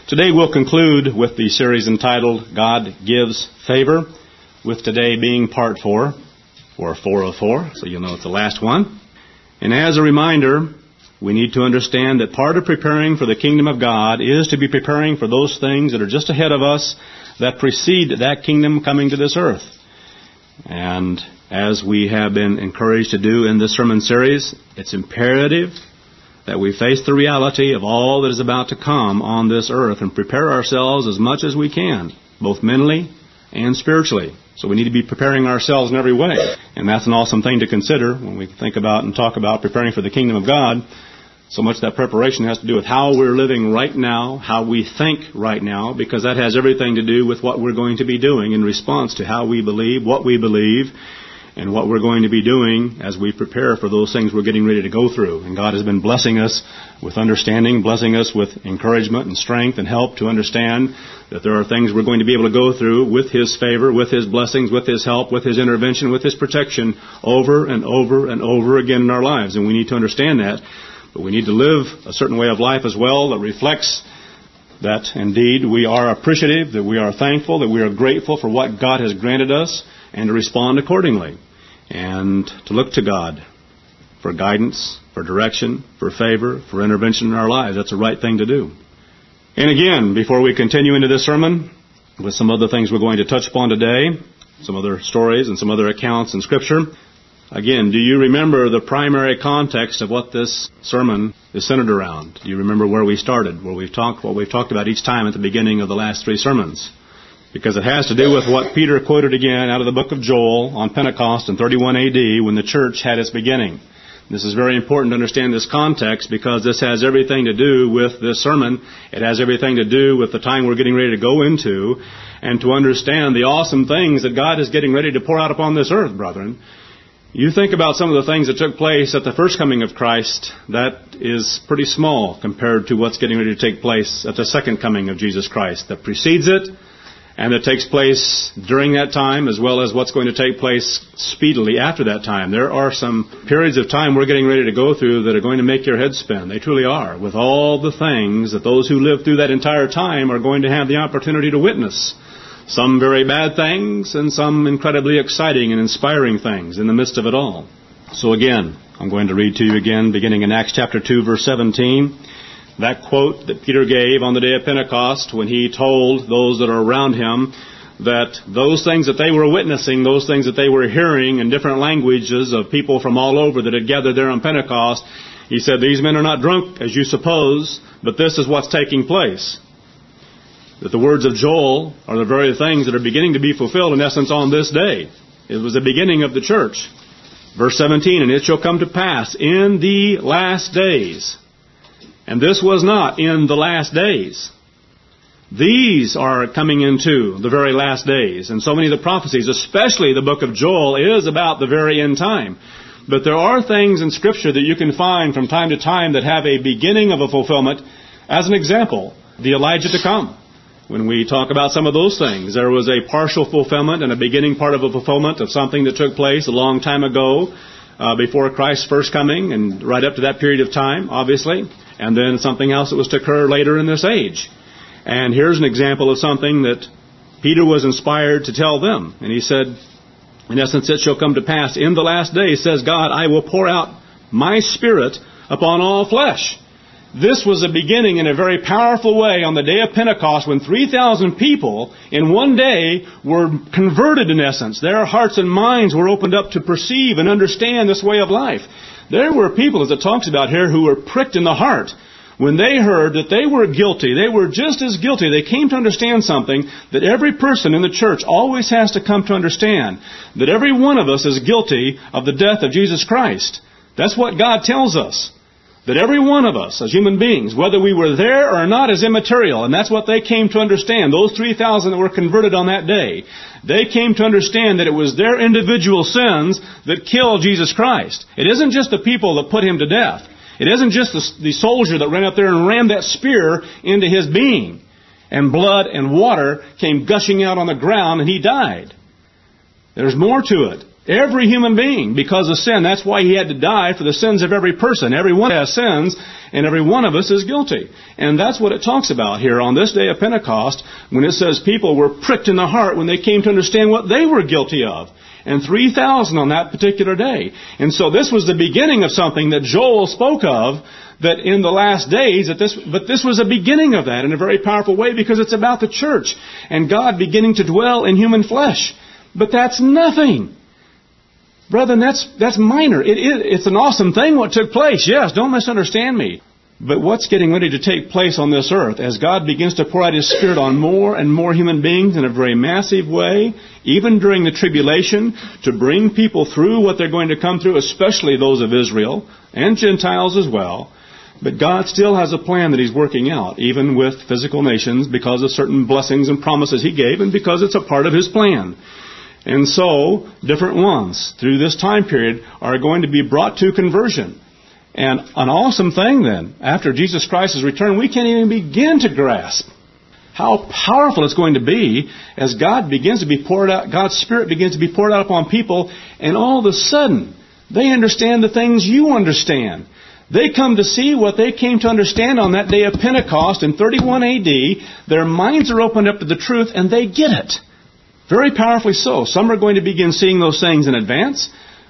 Today we'll conclude with the series entitled God Gives Favor, with today being part 4, or 404, so you'll know it's the last one. And as a reminder, we need to understand that part of preparing for the kingdom of God is to be preparing for those things that are just ahead of us that precede that kingdom coming to this earth. And as we have been encouraged to do in this sermon series, it's imperative that we face the reality of all that is about to come on this earth and prepare ourselves as much as we can, both mentally and spiritually. So we need to be preparing ourselves in every way. And that's an awesome thing to consider when we think about and talk about preparing for the kingdom of God. So much of that preparation has to do with how we're living right now, how we think right now, because that has everything to do with what we're going to be doing in response to how we believe, what we believe, and what we're going to be doing as we prepare for those things we're getting ready to go through. And God has been blessing us with understanding, blessing us with encouragement and strength and help to understand that there are things we're going to be able to go through with His favor, with His blessings, with His help, with His intervention, with His protection over and over and over again in our lives. And we need to understand that. But we need to live a certain way of life as well that reflects that indeed we are appreciative, that we are thankful, that we are grateful for what God has granted us, and to respond accordingly. And to look to God for guidance, for direction, for favor, for intervention in our lives. That's the right thing to do. And again, before we continue into this sermon, with some other things we're going to touch upon today, some other stories and some other accounts in Scripture. Again, do you remember the primary context of what this sermon is centered around? Do you remember where we started, what we've talked about each time at the beginning of the last 3 sermons? Because it has to do with what Peter quoted again out of the book of Joel on Pentecost in 31 AD when the church had its beginning. This is very important to understand this context because this has everything to do with this sermon. It has everything to do with the time we're getting ready to go into and to understand the awesome things that God is getting ready to pour out upon this earth, brethren. You think about some of the things that took place at the first coming of Christ, that is pretty small compared to what's getting ready to take place at the second coming of Jesus Christ that precedes it, and that takes place during that time, as well as what's going to take place speedily after that time. There are some periods of time we're getting ready to go through that are going to make your head spin. They truly are, with all the things that those who live through that entire time are going to have the opportunity to witness. Some very bad things, and some incredibly exciting and inspiring things in the midst of it all. So again, I'm going to read to you again, beginning in Acts chapter 2, verse 17. That quote that Peter gave on the day of Pentecost when he told those that are around him that those things that they were witnessing, those things that they were hearing in different languages of people from all over that had gathered there on Pentecost, he said, these men are not drunk as you suppose, but this is what's taking place. That the words of Joel are the very things that are beginning to be fulfilled in essence on this day. It was the beginning of the church. Verse 17, and it shall come to pass in the last days. And this was not in the last days. These are coming into the very last days. And so many of the prophecies, especially the book of Joel, is about the very end time. But there are things in Scripture that you can find from time to time that have a beginning of a fulfillment. As an example, the Elijah to come. When we talk about some of those things, there was a partial fulfillment and a beginning part of a fulfillment of something that took place a long time ago before Christ's first coming and right up to that period of time, obviously. And then something else that was to occur later in this age. And here's an example of something that Peter was inspired to tell them. And he said, in essence, it shall come to pass in the last days, says God, I will pour out my Spirit upon all flesh. This was a beginning in a very powerful way on the day of Pentecost when 3,000 people in one day were converted in essence. Their hearts and minds were opened up to perceive and understand this way of life. There were people, as it talks about here, who were pricked in the heart when they heard that they were guilty. They were just as guilty. They came to understand something that every person in the church always has to come to understand. That every one of us is guilty of the death of Jesus Christ. That's what God tells us. That every one of us, as human beings, whether we were there or not, is immaterial. And that's what they came to understand. Those 3,000 that were converted on that day, they came to understand that it was their individual sins that killed Jesus Christ. It isn't just the people that put Him to death. It isn't just the soldier that ran up there and rammed that spear into his being. And blood and water came gushing out on the ground and he died. There's more to it. Every human being, because of sin. That's why He had to die for the sins of every person. Everyone has sins, and every one of us is guilty. And that's what it talks about here on this day of Pentecost, when it says people were pricked in the heart when they came to understand what they were guilty of. And 3,000 on that particular day. And so this was the beginning of something that Joel spoke of, that in the last days, but this was a beginning of that in a very powerful way, because it's about the church and God beginning to dwell in human flesh. But that's nothing. Brethren, that's minor. It's an awesome thing what took place. Yes, don't misunderstand me. But what's getting ready to take place on this earth as God begins to pour out His Spirit on more and more human beings in a very massive way, even during the tribulation, to bring people through what they're going to come through, especially those of Israel and Gentiles as well. But God still has a plan that He's working out, even with physical nations, because of certain blessings and promises He gave, and because it's a part of His plan. And so, different ones through this time period are going to be brought to conversion. And an awesome thing then, after Jesus Christ's return, we can't even begin to grasp how powerful it's going to be as God begins to be poured out, God's Spirit begins to be poured out upon people, and all of a sudden, they understand the things you understand. They come to see what they came to understand on that day of Pentecost in 31 A.D. Their minds are opened up to the truth, and they get it. Very powerfully so. Some are going to begin seeing those things in advance,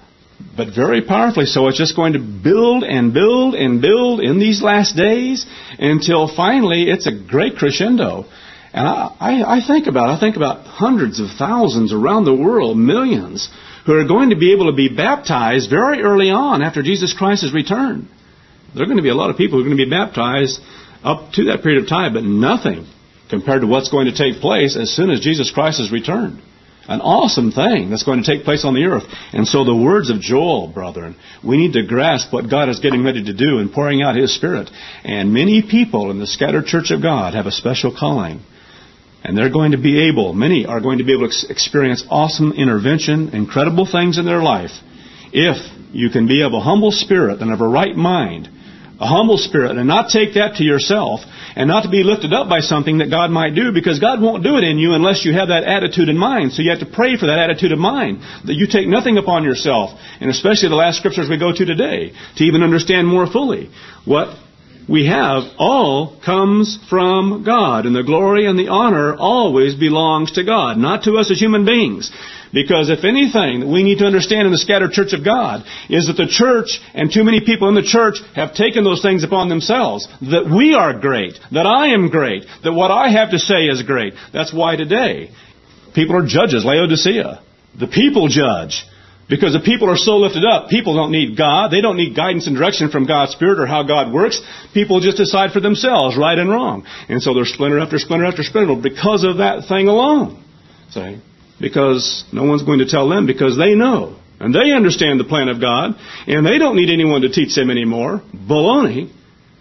but very powerfully so. It's just going to build and build and build in these last days until finally it's a great crescendo. And I think about hundreds of thousands around the world, millions, who are going to be able to be baptized very early on after Jesus Christ's return. There are going to be a lot of people who are going to be baptized up to that period of time, but nothing compared to what's going to take place as soon as Jesus Christ has returned. An awesome thing that's going to take place on the earth. And so the words of Joel, brethren, we need to grasp what God is getting ready to do in pouring out His Spirit. And many people in the scattered church of God have a special calling. And they're going to be able, many are going to be able to experience awesome intervention, incredible things in their life, if you can be of a humble spirit and of a right mind. A humble spirit, and not take that to yourself, and not to be lifted up by something that God might do, because God won't do it in you unless you have that attitude in mind. So you have to pray for that attitude of mind, that you take nothing upon yourself, and especially the last scriptures we go to today, to even understand more fully what we have all comes from God, and the glory and the honor always belongs to God, not to us as human beings. Because if anything that we need to understand in the scattered church of God is that the church and too many people in the church have taken those things upon themselves. That we are great. That I am great. That what I have to say is great. That's why today people are judges. Laodicea. The people judge. Because the people are so lifted up, people don't need God. They don't need guidance and direction from God's Spirit or how God works. People just decide for themselves, right and wrong. And so there's splinter after splinter after splinter because of that thing alone. See? Because no one's going to tell them, because they know. And they understand the plan of God. And they don't need anyone to teach them anymore. Baloney.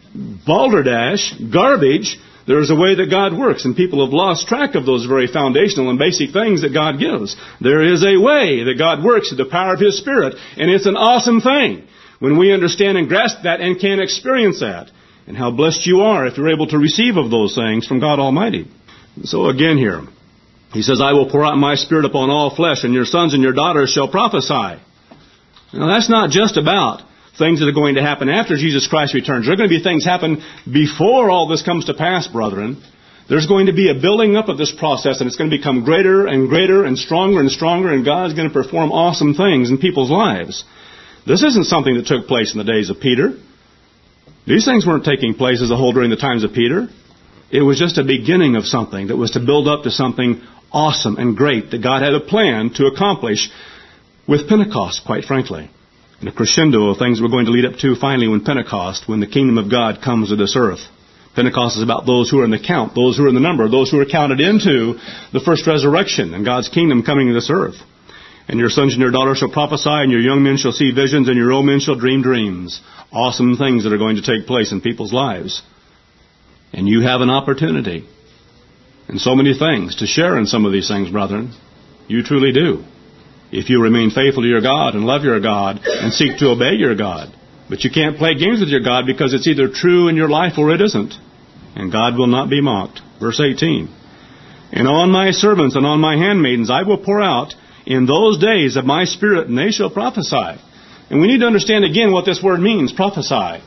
Balderdash. Garbage. There's a way that God works. And people have lost track of those very foundational and basic things that God gives. There is a way that God works through the power of His Spirit. And it's an awesome thing when we understand and grasp that and can experience that. And how blessed you are if you're able to receive of those things from God Almighty. So again here, He says, I will pour out my Spirit upon all flesh, and your sons and your daughters shall prophesy. Now, that's not just about things that are going to happen after Jesus Christ returns. There are going to be things happen before all this comes to pass, brethren. There's going to be a building up of this process, and it's going to become greater and greater and stronger, and God is going to perform awesome things in people's lives. This isn't something that took place in the days of Peter. These things weren't taking place as a whole during the times of Peter. It was just a beginning of something that was to build up to something awesome and great that God had a plan to accomplish with Pentecost, quite frankly. And a crescendo of things we're going to lead up to finally when Pentecost, when the kingdom of God comes to this earth. Pentecost is about those who are in the count, those who are in the number, those who are counted into the first resurrection and God's kingdom coming to this earth. And your sons and your daughters shall prophesy, and your young men shall see visions, and your old men shall dream dreams. Awesome things that are going to take place in people's lives. And you have an opportunity and so many things to share in some of these things, brethren. You truly do. If you remain faithful to your God and love your God and seek to obey your God. But you can't play games with your God because it's either true in your life or it isn't. And God will not be mocked. Verse 18. And on my servants and on my handmaidens I will pour out in those days of my Spirit, and they shall prophesy. And we need to understand again what this word means, prophesy.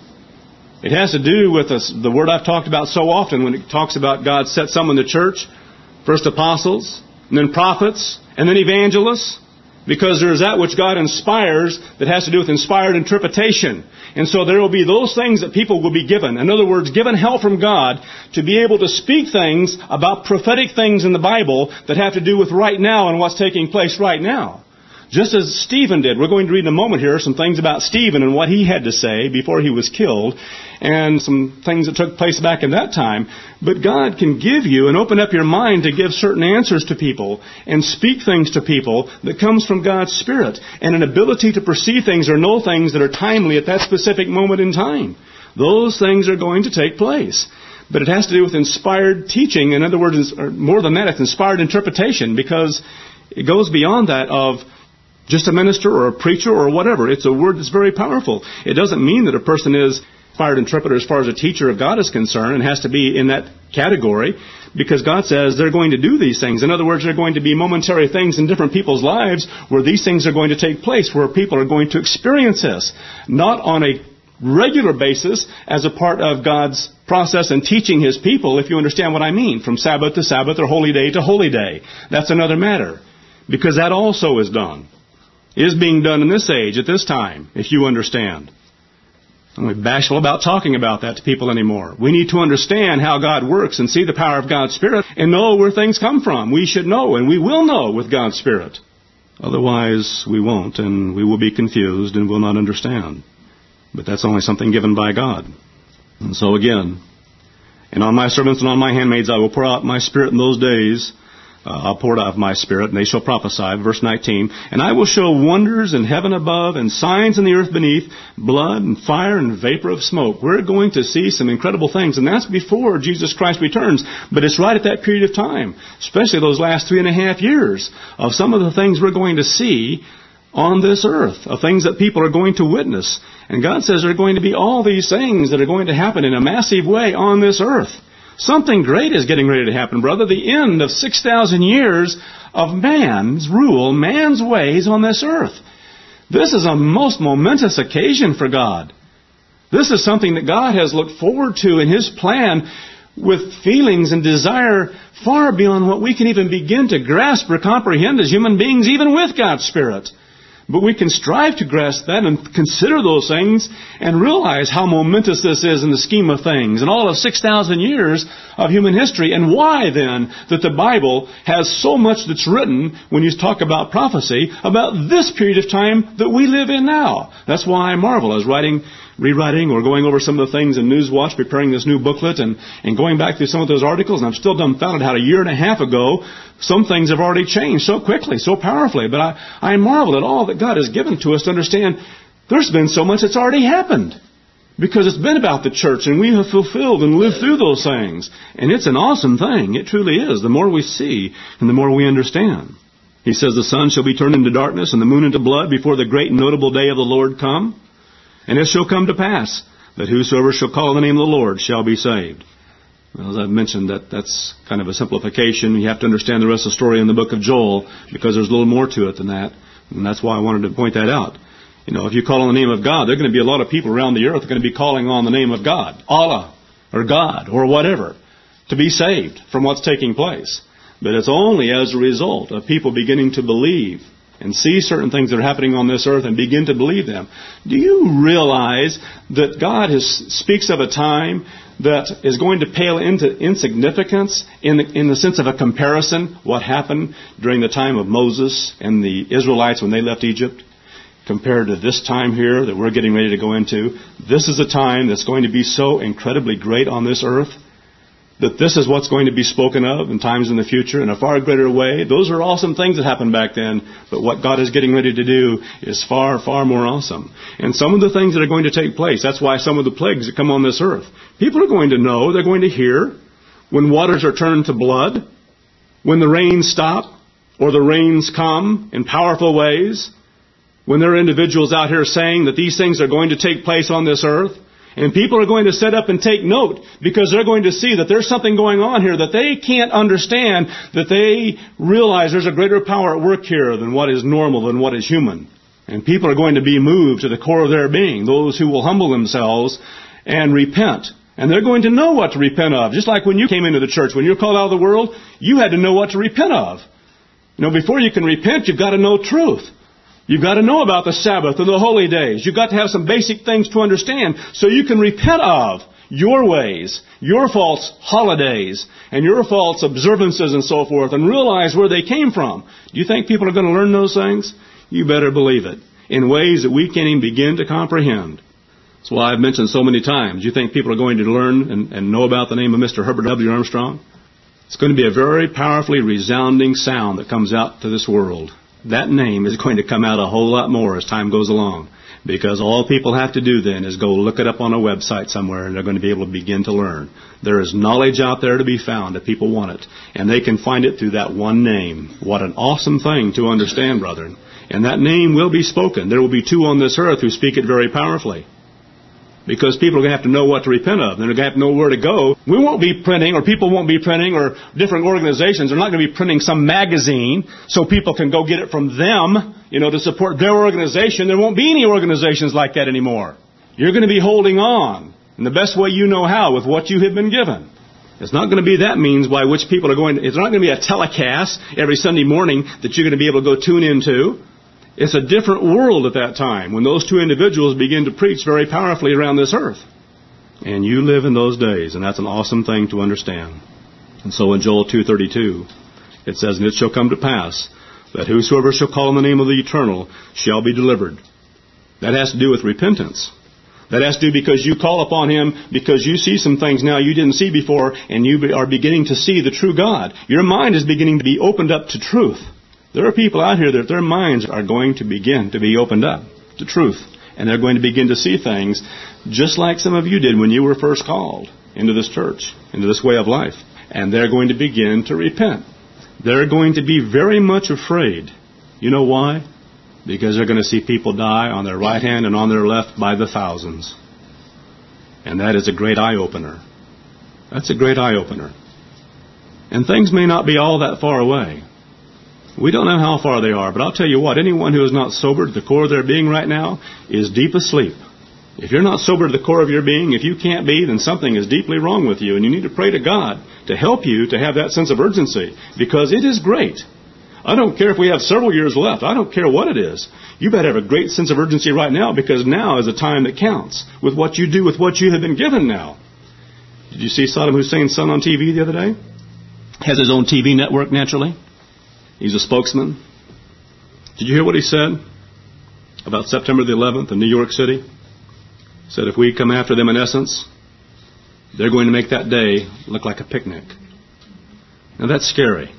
It has to do with the word I've talked about so often when it talks about God set some in the church, first apostles, and then prophets, and then evangelists. Because there is that which God inspires that has to do with inspired interpretation. And so there will be those things that people will be given. In other words, given help from God to be able to speak things about prophetic things in the Bible that have to do with right now and what's taking place right now. Just as Stephen did. We're going to read in a moment here some things about Stephen and what he had to say before he was killed, and some things that took place back in that time. But God can give you and open up your mind to give certain answers to people and speak things to people that comes from God's Spirit, and an ability to perceive things or know things that are timely at that specific moment in time. Those things are going to take place. But it has to do with inspired teaching. In other words, or more than that, it's inspired interpretation, because it goes beyond that of just a minister or a preacher or whatever. It's a word that's very powerful. It doesn't mean that a person is inspired interpreter as far as a teacher of God is concerned and has to be in that category, because God says they're going to do these things. In other words, they're going to be momentary things in different people's lives where these things are going to take place, where people are going to experience this, not on a regular basis as a part of God's process in teaching His people, if you understand what I mean, from Sabbath to Sabbath or holy day to holy day. That's another matter, because that also is done. Is being done in this age, at this time, if you understand. And we're bashful about talking about that to people anymore. We need to understand how God works and see the power of God's Spirit and know where things come from. We should know, and we will know with God's Spirit. Otherwise, we won't, and we will be confused and will not understand. But that's only something given by God. And so again, and on my servants and on my handmaids I will pour out my Spirit in those days. I'll pour out of my Spirit, and they shall prophesy. Verse 19. And I will show wonders in heaven above, and signs in the earth beneath, blood and fire and vapor of smoke. We're going to see some incredible things, and that's before Jesus Christ returns. But it's right at that period of time, especially those last 3.5 years, of some of the things we're going to see on this earth, of things that people are going to witness. And God says there are going to be all these things that are going to happen in a massive way on this earth. Something great is getting ready to happen, brother. The end of 6,000 years of man's rule, man's ways on this earth. This is a most momentous occasion for God. This is something that God has looked forward to in His plan with feelings and desire far beyond what we can even begin to grasp or comprehend as human beings, even with God's Spirit. But we can strive to grasp that and consider those things and realize how momentous this is in the scheme of things and all of 6,000 years of human history. And why then that the Bible has so much that's written when you talk about prophecy about this period of time that we live in now. That's why I marvel. I was rewriting or going over some of the things in Newswatch, preparing this new booklet and going back through some of those articles, and I'm still dumbfounded how 1.5 years ago some things have already changed so quickly, so powerfully. But I marvel at all that God has given to us to understand there's been so much that's already happened, because it's been about the church and we have fulfilled and lived through those things. And it's an awesome thing. It truly is. The more we see and the more we understand. He says the sun shall be turned into darkness and the moon into blood before the great and notable day of the Lord come. And it shall come to pass that whosoever shall call on the name of the Lord shall be saved. Well, as I've mentioned, that's kind of a simplification. You have to understand the rest of the story in the book of Joel, because there's a little more to it than that. And that's why I wanted to point that out. You know, if you call on the name of God, there are going to be a lot of people around the earth that are going to be calling on the name of God, Allah, or God, or whatever, to be saved from what's taking place. But it's only as a result of people beginning to believe and see certain things that are happening on this earth and begin to believe them. Do you realize that God speaks of a time that is going to pale into insignificance in the sense of a comparison, what happened during the time of Moses and the Israelites when they left Egypt, compared to this time here that we're getting ready to go into? This is a time that's going to be so incredibly great on this earth, that this is what's going to be spoken of in times in the future in a far greater way. Those are awesome things that happened back then, but what God is getting ready to do is far, far more awesome. And some of the things that are going to take place, that's why some of the plagues that come on this earth, people are going to know, they're going to hear, when waters are turned to blood, when the rains stop, or the rains come in powerful ways, when there are individuals out here saying that these things are going to take place on this earth, And people are going to sit up and take note because they're going to see that there's something going on here that they can't understand, that they realize there's a greater power at work here than what is normal, than what is human. And people are going to be moved to the core of their being, those who will humble themselves and repent. And they're going to know what to repent of. Just like when you came into the church, when you were called out of the world, you had to know what to repent of. You know, before you can repent, you've got to know truth. You've got to know about the Sabbath and the holy days. You've got to have some basic things to understand so you can repent of your ways, your false holidays, and your false observances and so forth, and realize where they came from. Do you think people are going to learn those things? You better believe it, in ways that we can't even begin to comprehend. That's why I've mentioned so many times. You think people are going to learn and know about the name of Mr. Herbert W. Armstrong? It's going to be a very powerfully resounding sound that comes out to this world. That name is going to come out a whole lot more as time goes along, because all people have to do then is go look it up on a website somewhere, and they're going to be able to begin to learn. There is knowledge out there to be found if people want it, and they can find it through that one name. What an awesome thing to understand, brethren. And that name will be spoken. There will be two on this earth who speak it very powerfully. Because people are going to have to know what to repent of. They're going to have to know where to go. We won't be printing, or people won't be printing, or different organizations are not going to be printing some magazine so people can go get it from them, to support their organization. There won't be any organizations like that anymore. You're going to be holding on in the best way you know how with what you have been given. It's not going to be that means by which people are going to, it's not going to be a telecast every Sunday morning that you're going to be able to go tune into. It's a different world at that time when those two individuals begin to preach very powerfully around this earth. And you live in those days, and that's an awesome thing to understand. And so in Joel 2:32, it says, "And it shall come to pass that whosoever shall call on the name of the Eternal shall be delivered." That has to do with repentance. That has to do because you call upon Him because you see some things now you didn't see before, and you are beginning to see the true God. Your mind is beginning to be opened up to truth. There are people out here that their minds are going to begin to be opened up to truth. And they're going to begin to see things just like some of you did when you were first called into this church, into this way of life. And they're going to begin to repent. They're going to be very much afraid. You know why? Because they're going to see people die on their right hand and on their left by the thousands. And that is a great eye-opener. That's a great eye-opener. And things may not be all that far away. We don't know how far they are, but I'll tell you what, anyone who is not sober to the core of their being right now is deep asleep. If you're not sober to the core of your being, if you can't be, then something is deeply wrong with you, and you need to pray to God to help you to have that sense of urgency, because it is great. I don't care if we have several years left. I don't care what it is. You better have a great sense of urgency right now, because now is a time that counts with what you do with what you have been given now. Did you see Saddam Hussein's son on TV the other day? Has his own TV network, naturally. He's a spokesman. Did you hear what he said about September the 11th in New York City? He said if we come after them in essence, they're going to make that day look like a picnic. Now that's scary.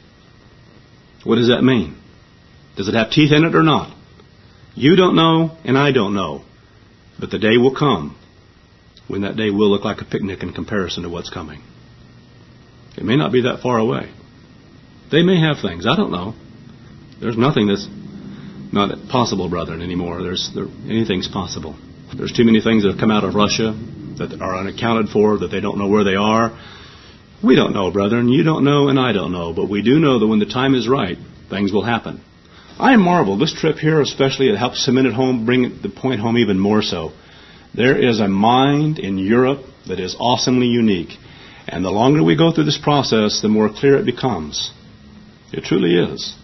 What does that mean? Does it have teeth in it or not? You don't know, and I don't know. But the day will come when that day will look like a picnic in comparison to what's coming. It may not be that far away. They may have things. I don't know. There's nothing that's not possible, brethren, anymore. Anything's possible. There's too many things that have come out of Russia that are unaccounted for, that they don't know where they are. We don't know, brethren. You don't know, and I don't know. But we do know that when the time is right, things will happen. I marvel. This trip here especially, it helps cement it home, bring the point home even more so. There is a mind in Europe that is awesomely unique. And the longer we go through this process, the more clear it becomes. It truly is.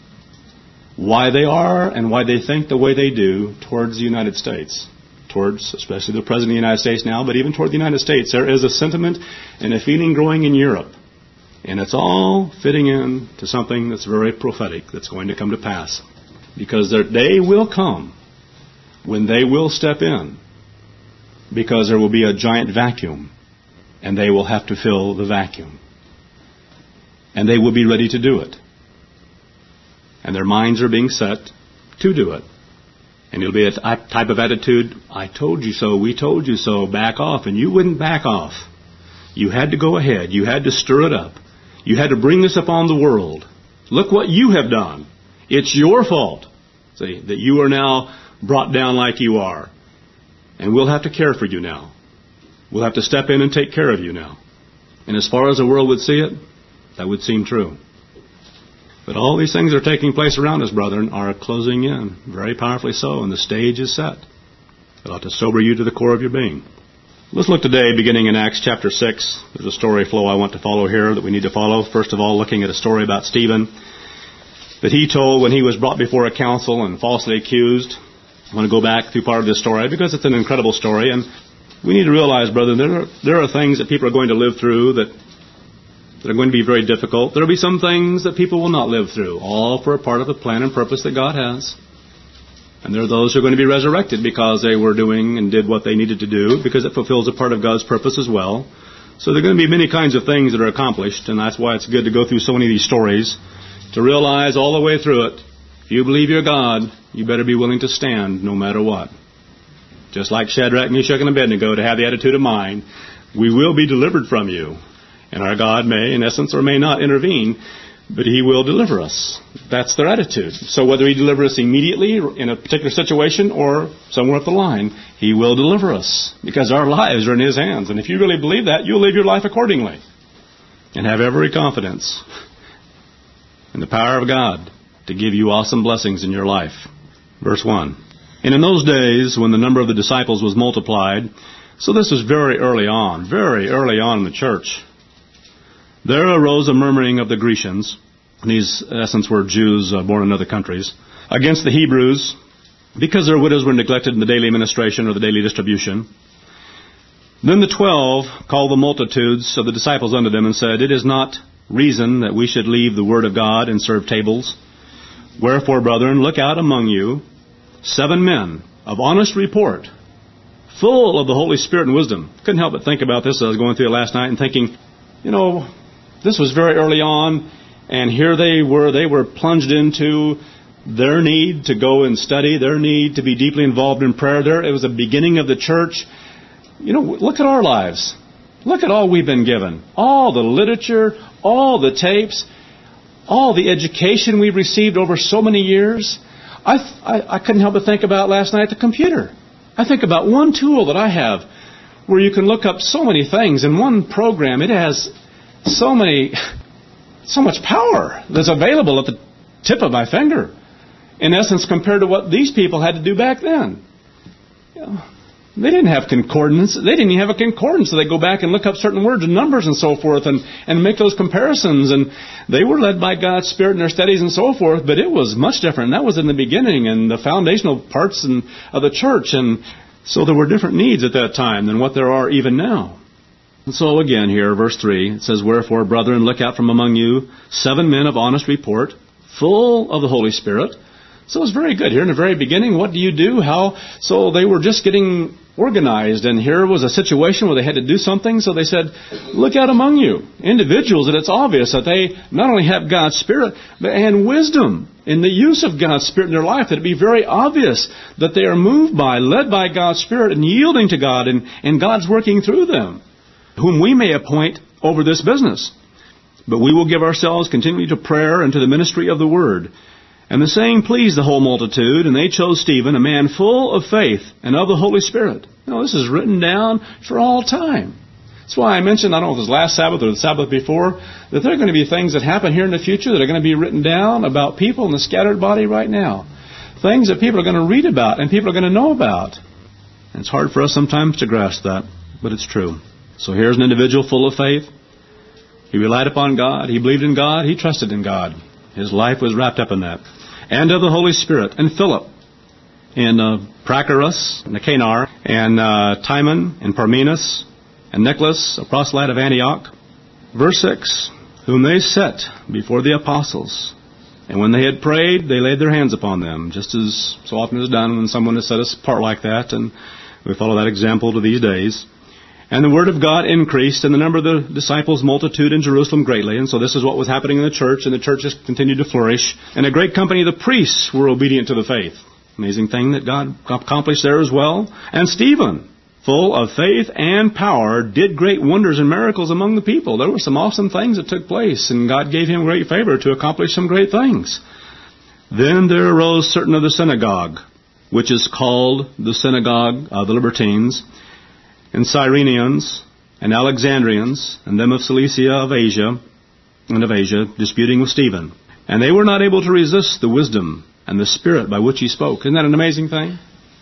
Why they are and why they think the way they do towards the United States. Towards, especially the President of the United States now, but even toward the United States. There is a sentiment and a feeling growing in Europe. And it's all fitting in to something that's very prophetic that's going to come to pass. Because their day will come when they will step in. Because there will be a giant vacuum. And they will have to fill the vacuum. And they will be ready to do it. And their minds are being set to do it. And it'll be a type of attitude, I told you so, we told you so, back off. And you wouldn't back off. You had to go ahead. You had to stir it up. You had to bring this upon the world. Look what you have done. It's your fault, see, that you are now brought down like you are. And we'll have to care for you now. will have to step in and take care of you now. And as far as the world would see it, that would seem true. But all these things that are taking place around us, brethren, are closing in, very powerfully so, and the stage is set. It ought to sober you to the core of your being. Let's look today, beginning in Acts chapter 6. There's a story flow I want to follow here that we need to follow. First of all, looking at a story about Stephen that he told when he was brought before a council and falsely accused. I want to go back through part of this story because it's an incredible story, and we need to realize, brother, there are things that people are going to live through that are going to be very difficult. There will be some things that people will not live through, all for a part of the plan and purpose that God has. And there are those who are going to be resurrected because they were doing and did what they needed to do, because it fulfills a part of God's purpose as well. So there are going to be many kinds of things that are accomplished, and that's why it's good to go through so many of these stories, to realize all the way through it, if you believe you're God, you better be willing to stand no matter what. Just like Shadrach, Meshach, and Abednego, to have the attitude of mind, we will be delivered from you. And our God may, in essence, or may not intervene, but He will deliver us. That's their attitude. So whether He delivers us immediately in a particular situation or somewhere up the line, He will deliver us, because our lives are in His hands. And if you really believe that, you'll live your life accordingly and have every confidence in the power of God to give you awesome blessings in your life. Verse 1. And in those days, when the number of the disciples was multiplied, so this was very early on in the church, there arose a murmuring of the Grecians, and these, in essence, were Jews born in other countries, against the Hebrews, because their widows were neglected in the daily administration or the daily distribution. Then the 12 called the multitudes of the disciples unto them and said, It is not reason that we should leave the word of God and serve tables. Wherefore, brethren, look out among you 7 men of honest report, full of the Holy Spirit and wisdom. Couldn't help but think about this as I was going through it last night and thinking, this was very early on, and here they were plunged into their need to go and study, their need to be deeply involved in prayer. It was the beginning of the church. Look at our lives. Look at all we've been given. All the literature, all the tapes, all the education we've received over so many years. I couldn't help but think about last night the computer. I think about one tool that I have where you can look up so many things in one program. It has so much power that's available at the tip of my finger, in essence, compared to what these people had to do back then. They didn't have concordance. They didn't even have a concordance, so they go back and look up certain words and numbers and so forth and make those comparisons. And they were led by God's Spirit in their studies and so forth, but it was much different. That was in the beginning and the foundational parts of the church. And so there were different needs at that time than what there are even now. And so again here, verse 3, it says, Wherefore, brethren, look out from among you 7 men of honest report, full of the Holy Spirit. So it's very good. Here in the very beginning, what do you do? How? So they were just getting organized, and here was a situation where they had to do something, so they said, look out among you, individuals, that it's obvious that they not only have God's Spirit, and wisdom in the use of God's Spirit in their life, that it be very obvious that they are moved by, led by God's Spirit, and yielding to God, and God's working through them, whom we may appoint over this business. But we will give ourselves continually to prayer and to the ministry of the Word. And the saying pleased the whole multitude, and they chose Stephen, a man full of faith and of the Holy Spirit. This is written down for all time. That's why I mentioned, I don't know if it was last Sabbath or the Sabbath before, that there are going to be things that happen here in the future that are going to be written down about people in the scattered body right now. Things that people are going to read about and people are going to know about. And it's hard for us sometimes to grasp that, but it's true. So here's an individual full of faith. He relied upon God. He believed in God. He trusted in God. His life was wrapped up in that. And of the Holy Spirit. And Philip, and Prochorus, and Nicanor, and Timon, and Parmenas, and Nicholas, a proselyte of Antioch. Verse 6, whom they set before the apostles. And when they had prayed, they laid their hands upon them, just as so often is done when someone has set us apart like that. And we follow that example to these days. And the word of God increased, and the number of the disciples multitude in Jerusalem greatly. And so this is what was happening in the church, and the church has continued to flourish. And a great company of the priests were obedient to the faith. Amazing thing that God accomplished there as well. And Stephen, full of faith and power, did great wonders and miracles among the people. There were some awesome things that took place, and God gave him great favor to accomplish some great things. Then there arose certain of the synagogue, which is called the synagogue of the Libertines, and Cyrenians, and Alexandrians, and them of Cilicia of Asia, disputing with Stephen. And they were not able to resist the wisdom and the Spirit by which he spoke. Isn't that an amazing thing?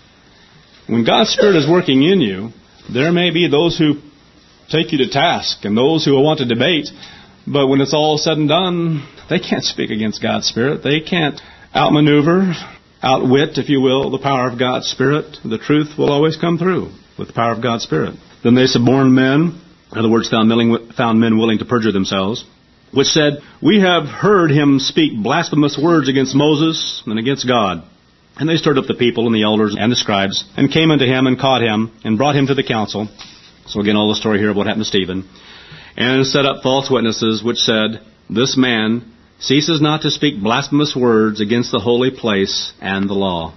When God's Spirit is working in you, there may be those who take you to task and those who will want to debate, but when it's all said and done, they can't speak against God's Spirit. They can't outmaneuver, outwit, if you will, the power of God's Spirit. The truth will always come through with the power of God's Spirit. Then they suborned men, in other words, found men willing to perjure themselves, which said, "We have heard him speak blasphemous words against Moses and against God." And they stirred up the people and the elders and the scribes, and came unto him and caught him, and brought him to the council. So again, all the story here of what happened to Stephen. And set up false witnesses, which said, "This man ceases not to speak blasphemous words against the holy place and the law."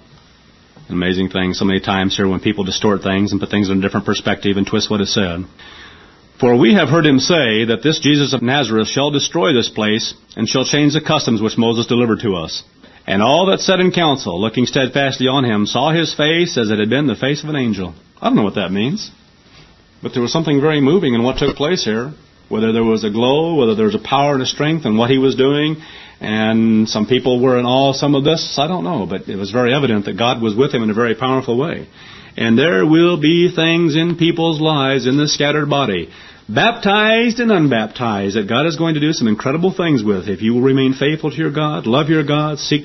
An amazing thing so many times here when people distort things and put things in a different perspective and twist what is said. "For we have heard him say that this Jesus of Nazareth shall destroy this place, and shall change the customs which Moses delivered to us. And all that sat in council, looking steadfastly on him, saw his face as it had been the face of an angel." I don't know what that means, but there was something very moving in what took place here. Whether there was a glow, whether there was a power and a strength in what he was doing, and some people were in awe of some of this, I don't know, but it was very evident that God was with him in a very powerful way. And there will be things in people's lives in this scattered body, baptized and unbaptized, that God is going to do some incredible things with. If you will remain faithful to your God, love your God, seek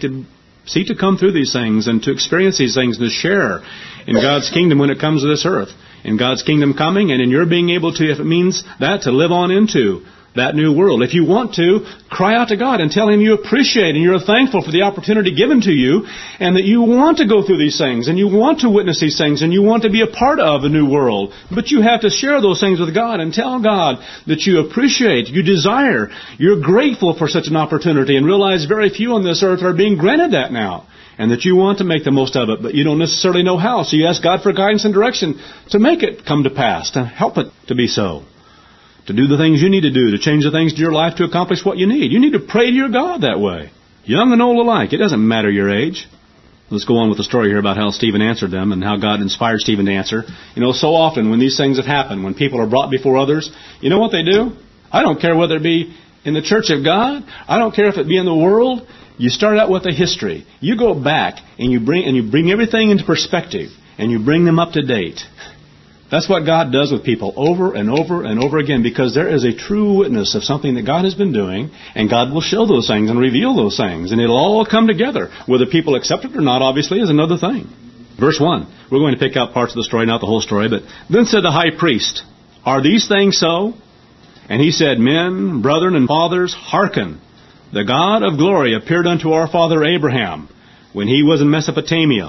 to come through these things and to experience these things and to share in God's kingdom when it comes to this earth. In God's kingdom coming, and in your being able to, if it means that, to live on into that new world. If you want to, cry out to God and tell him you appreciate and you're thankful for the opportunity given to you, and that you want to go through these things, and you want to witness these things, and you want to be a part of a new world. But you have to share those things with God and tell God that you appreciate, you desire, you're grateful for such an opportunity, and realize very few on this earth are being granted that now. And that you want to make the most of it, but you don't necessarily know how. So you ask God for guidance and direction to make it come to pass, to help it to be so. To do the things you need to do, to change the things in your life to accomplish what you need. You need to pray to your God that way. Young and old alike. It doesn't matter your age. Let's go on with the story here about how Stephen answered them and how God inspired Stephen to answer. You know, so often when these things have happened, when people are brought before others, you know what they do? I don't care whether it be in the church of God. I don't care if it be in the world. You start out with a history. You go back and you bring everything into perspective and you bring them up to date. That's what God does with people over and over and over again, because there is a true witness of something that God has been doing, and God will show those things and reveal those things, and it'll all come together. Whether people accept it or not, obviously, is another thing. Verse 1. We're going to pick out parts of the story, not the whole story. But then said the high priest, "Are these things so?" And he said, "Men, brethren, and fathers, hearken. The God of glory appeared unto our father Abraham when he was in Mesopotamia,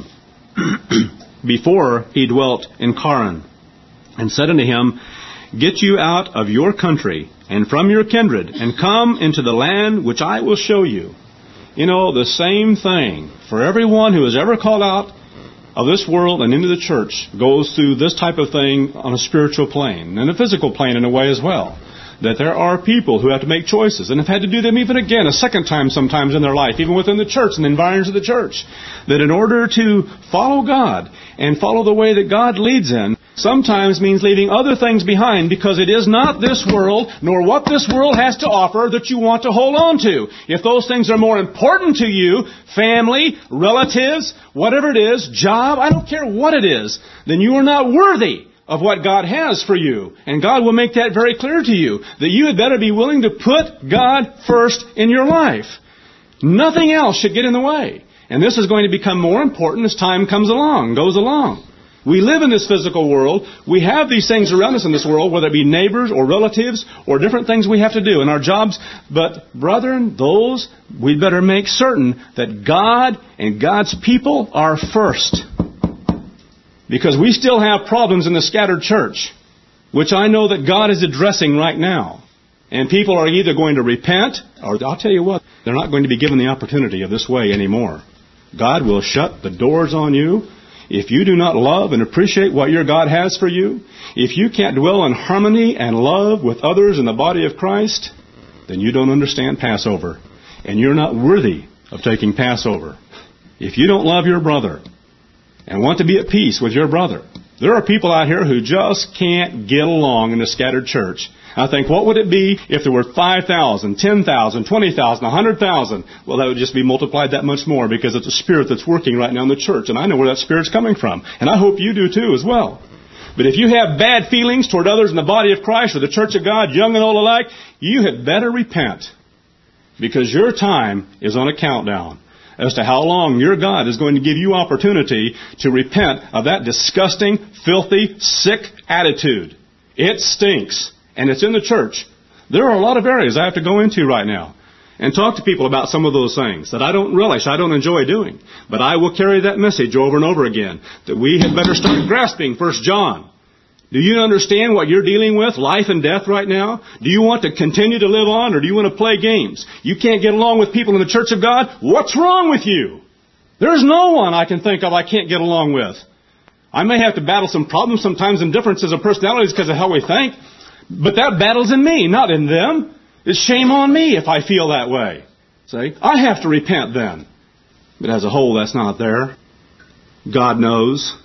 before he dwelt in Charan, and said unto him, Get you out of your country and from your kindred, and come into the land which I will show you." You know, the same thing for everyone who is ever called out of this world and into the church goes through this type of thing on a spiritual plane, and a physical plane in a way as well. That there are people who have to make choices, and have had to do them even again, a second time sometimes in their life, even within the church and the environs of the church. That in order to follow God and follow the way that God leads in, sometimes means leaving other things behind, because it is not this world, nor what this world has to offer, that you want to hold on to. If those things are more important to you, family, relatives, whatever it is, job, I don't care what it is, then you are not worthy of what God has for you. And God will make that very clear to you, that you had better be willing to put God first in your life. Nothing else should get in the way. And this is going to become more important as time goes along. We live in this physical world. We have these things around us in this world, whether it be neighbors or relatives or different things we have to do in our jobs. But, brethren, those, we'd better make certain that God and God's people are first. Because we still have problems in the scattered church, which I know that God is addressing right now. And people are either going to repent, or I'll tell you what, they're not going to be given the opportunity of this way anymore. God will shut the doors on you. If you do not love and appreciate what your God has for you, if you can't dwell in harmony and love with others in the body of Christ, then you don't understand Passover. And you're not worthy of taking Passover. If you don't love your brother and want to be at peace with your brother, There are people out here who just can't get along in a scattered church. I think, what would it be if there were 5,000, 10,000, 20,000, 100,000? Well, that would just be multiplied that much more, because it's a spirit that's working right now in the church. And I know where that spirit's coming from. And I hope you do too as well. But if you have bad feelings toward others in the body of Christ or the church of God, young and old alike, you had better repent. Because your time is on a countdown as to how long your God is going to give you opportunity to repent of that disgusting, filthy, sick attitude. It stinks. And it's in the church. There are a lot of areas I have to go into right now and talk to people about some of those things that I don't relish, I don't enjoy doing. But I will carry that message over and over again, that we had better start grasping 1 John. Do you understand what you're dealing with, life and death right now? Do you want to continue to live on, or do you want to play games? You can't get along with people in the church of God? What's wrong with you? There's no one I can think of I can't get along with. I may have to battle some problems sometimes and differences of personalities because of how we think. But that battle's in me, not in them. It's shame on me if I feel that way. See? I have to repent then. But as a whole, that's not there. God knows.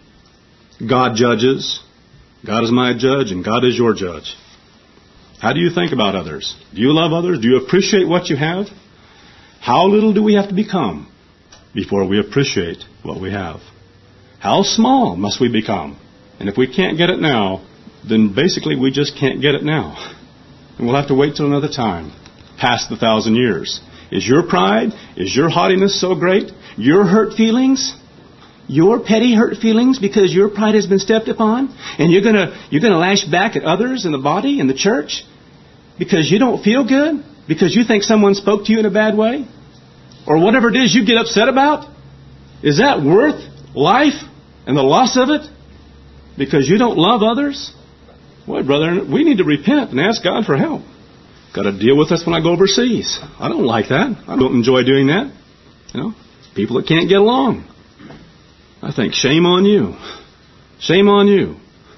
God judges. God is my judge, and God is your judge. How do you think about others? Do you love others? Do you appreciate what you have? How little do we have to become before we appreciate what we have? How small must we become? And if we can't get it now, then basically we just can't get it now. And we'll have to wait till another time, past the 1,000 years. Is your pride, is your haughtiness so great? Your hurt feelings? Your petty hurt feelings because your pride has been stepped upon? And you're gonna lash back at others in the body, in the church? Because you don't feel good? Because you think someone spoke to you in a bad way? Or whatever it is you get upset about? Is that worth life and the loss of it? Because you don't love others? Boy, brother, we need to repent and ask God for help. Got to deal with this when I go overseas. I don't like that. I don't enjoy doing that. People that can't get along. I think, shame on you. Shame on you.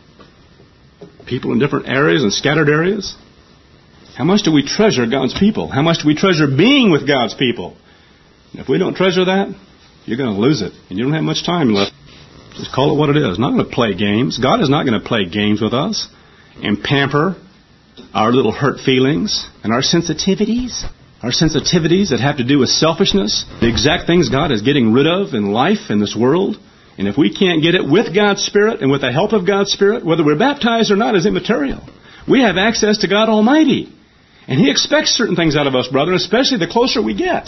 People in different areas and scattered areas. How much do we treasure God's people? How much do we treasure being with God's people? And if we don't treasure that, you're going to lose it. And you don't have much time left. Just call it what it is. Not going to play games. God is not going to play games with us and pamper our little hurt feelings and our sensitivities that have to do with selfishness, the exact things God is getting rid of in life, in this world. And if we can't get it with God's Spirit and with the help of God's Spirit, whether we're baptized or not is immaterial. We have access to God Almighty. And He expects certain things out of us, brother, especially the closer we get.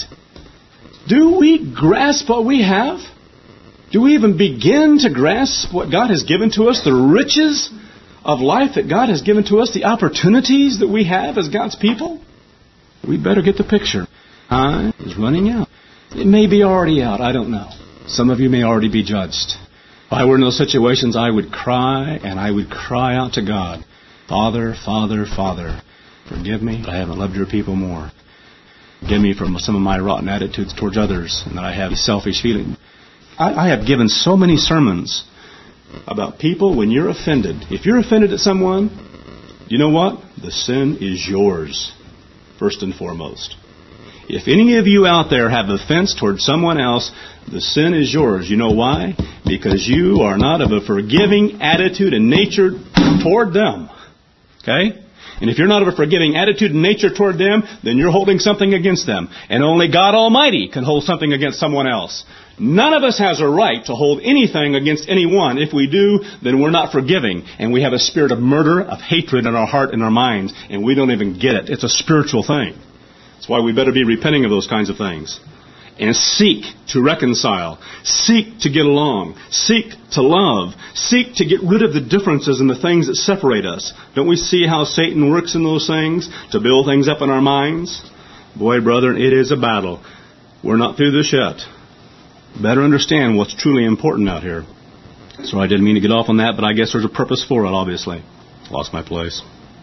Do we grasp what we have? Do we even begin to grasp what God has given to us, the riches of life that God has given to us, the opportunities that we have as God's people? We better get the picture. Time is running out. It may be already out. I don't know. Some of you may already be judged. If I were in those situations, I would cry, and I would cry out to God, Father, Father, Father, forgive me. I haven't loved your people more. Forgive me for some of my rotten attitudes towards others, and that I have a selfish feeling. I have given so many sermons about people when you're offended. If you're offended at someone, you know what? The sin is yours, first and foremost. If any of you out there have offense toward someone else, the sin is yours. You know why? Because you are not of a forgiving attitude and nature toward them. Okay? And if you're not of a forgiving attitude and nature toward them, then you're holding something against them. And only God Almighty can hold something against someone else. None of us has a right to hold anything against anyone. If we do, then we're not forgiving. And we have a spirit of murder, of hatred in our heart and our minds. And we don't even get it. It's a spiritual thing. That's why we better be repenting of those kinds of things. And seek to reconcile. Seek to get along. Seek to love. Seek to get rid of the differences and the things that separate us. Don't we see how Satan works in those things to build things up in our minds? Boy, brother, it is a battle. We're not through this yet. Better understand what's truly important out here. So I didn't mean to get off on that, but I guess there's a purpose for it, obviously. Lost my place.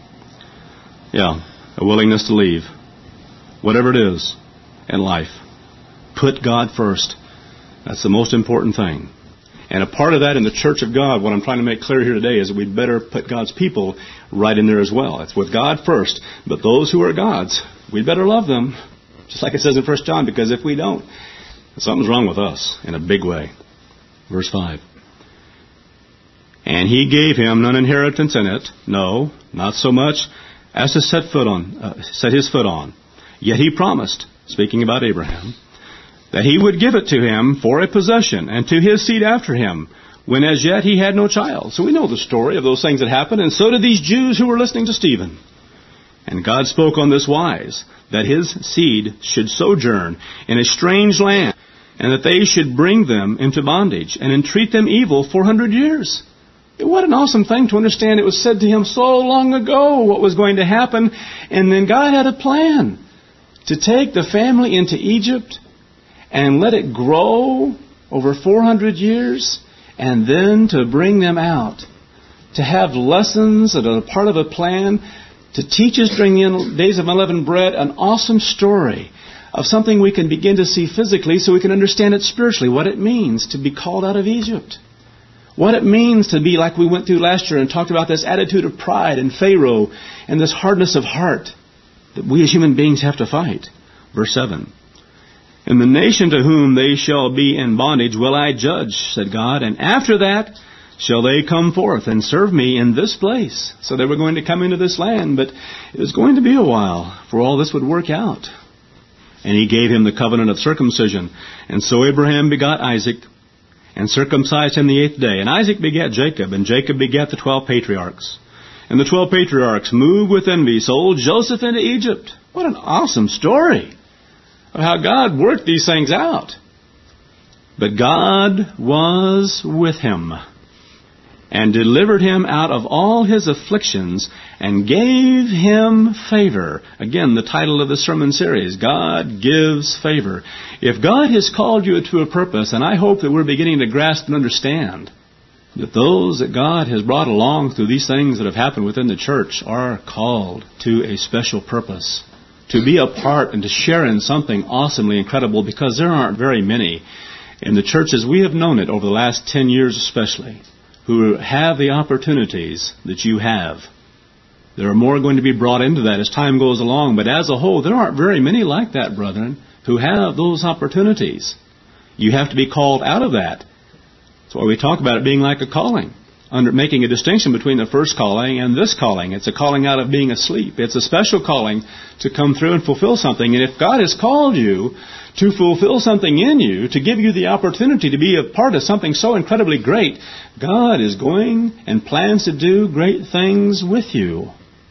Yeah, a willingness to leave. Whatever it is in life. Put God first. That's the most important thing. And a part of that in the church of God, what I'm trying to make clear here today, is that we'd better put God's people right in there as well. It's with God first. But those who are God's, we'd better love them. Just like it says in 1 John, because if we don't, something's wrong with us in a big way. Verse 5. And he gave him none inheritance in it, no, not so much as to set his foot on. Yet he promised, speaking about Abraham, that he would give it to him for a possession, and to his seed after him, when as yet he had no child. So we know the story of those things that happened, and so did these Jews who were listening to Stephen. And God spoke on this wise, that his seed should sojourn in a strange land, and that they should bring them into bondage, and entreat them evil 400 years. What an awesome thing to understand. It was said to him so long ago what was going to happen, and then God had a plan to take the family into Egypt and let it grow over 400 years, and then to bring them out, to have lessons that are part of a plan, to teach us during the days of unleavened bread an awesome story of something we can begin to see physically so we can understand it spiritually, what it means to be called out of Egypt. What it means to be like we went through last year and talked about this attitude of pride and Pharaoh and this hardness of heart that we as human beings have to fight. Verse 7. And the nation to whom they shall be in bondage will I judge, said God, and after that shall they come forth and serve me in this place. So they were going to come into this land, but it was going to be a while for all this would work out. And he gave him the covenant of circumcision. And so Abraham begot Isaac, and circumcised him the 8th day. And Isaac begat Jacob, and Jacob begat the 12 patriarchs. And the 12 patriarchs, moved with envy, sold Joseph into Egypt. What an awesome story of how God worked these things out. But God was with him, and delivered him out of all his afflictions, and gave him favor. Again, the title of the sermon series, God gives favor. If God has called you to a purpose, and I hope that we're beginning to grasp and understand that those that God has brought along through these things that have happened within the church are called to a special purpose, to be a part and to share in something awesomely incredible, because there aren't very many in the church as we have known it over the last 10 years especially, who have the opportunities that you have. There are more going to be brought into that as time goes along, but as a whole, there aren't very many like that, brethren, who have those opportunities. You have to be called out of that. That's why we talk about it being like a calling, making a distinction between the first calling and this calling. It's a calling out of being asleep. It's a special calling to come through and fulfill something. And if God has called you to fulfill something in you, to give you the opportunity to be a part of something so incredibly great, God is going and plans to do great things with you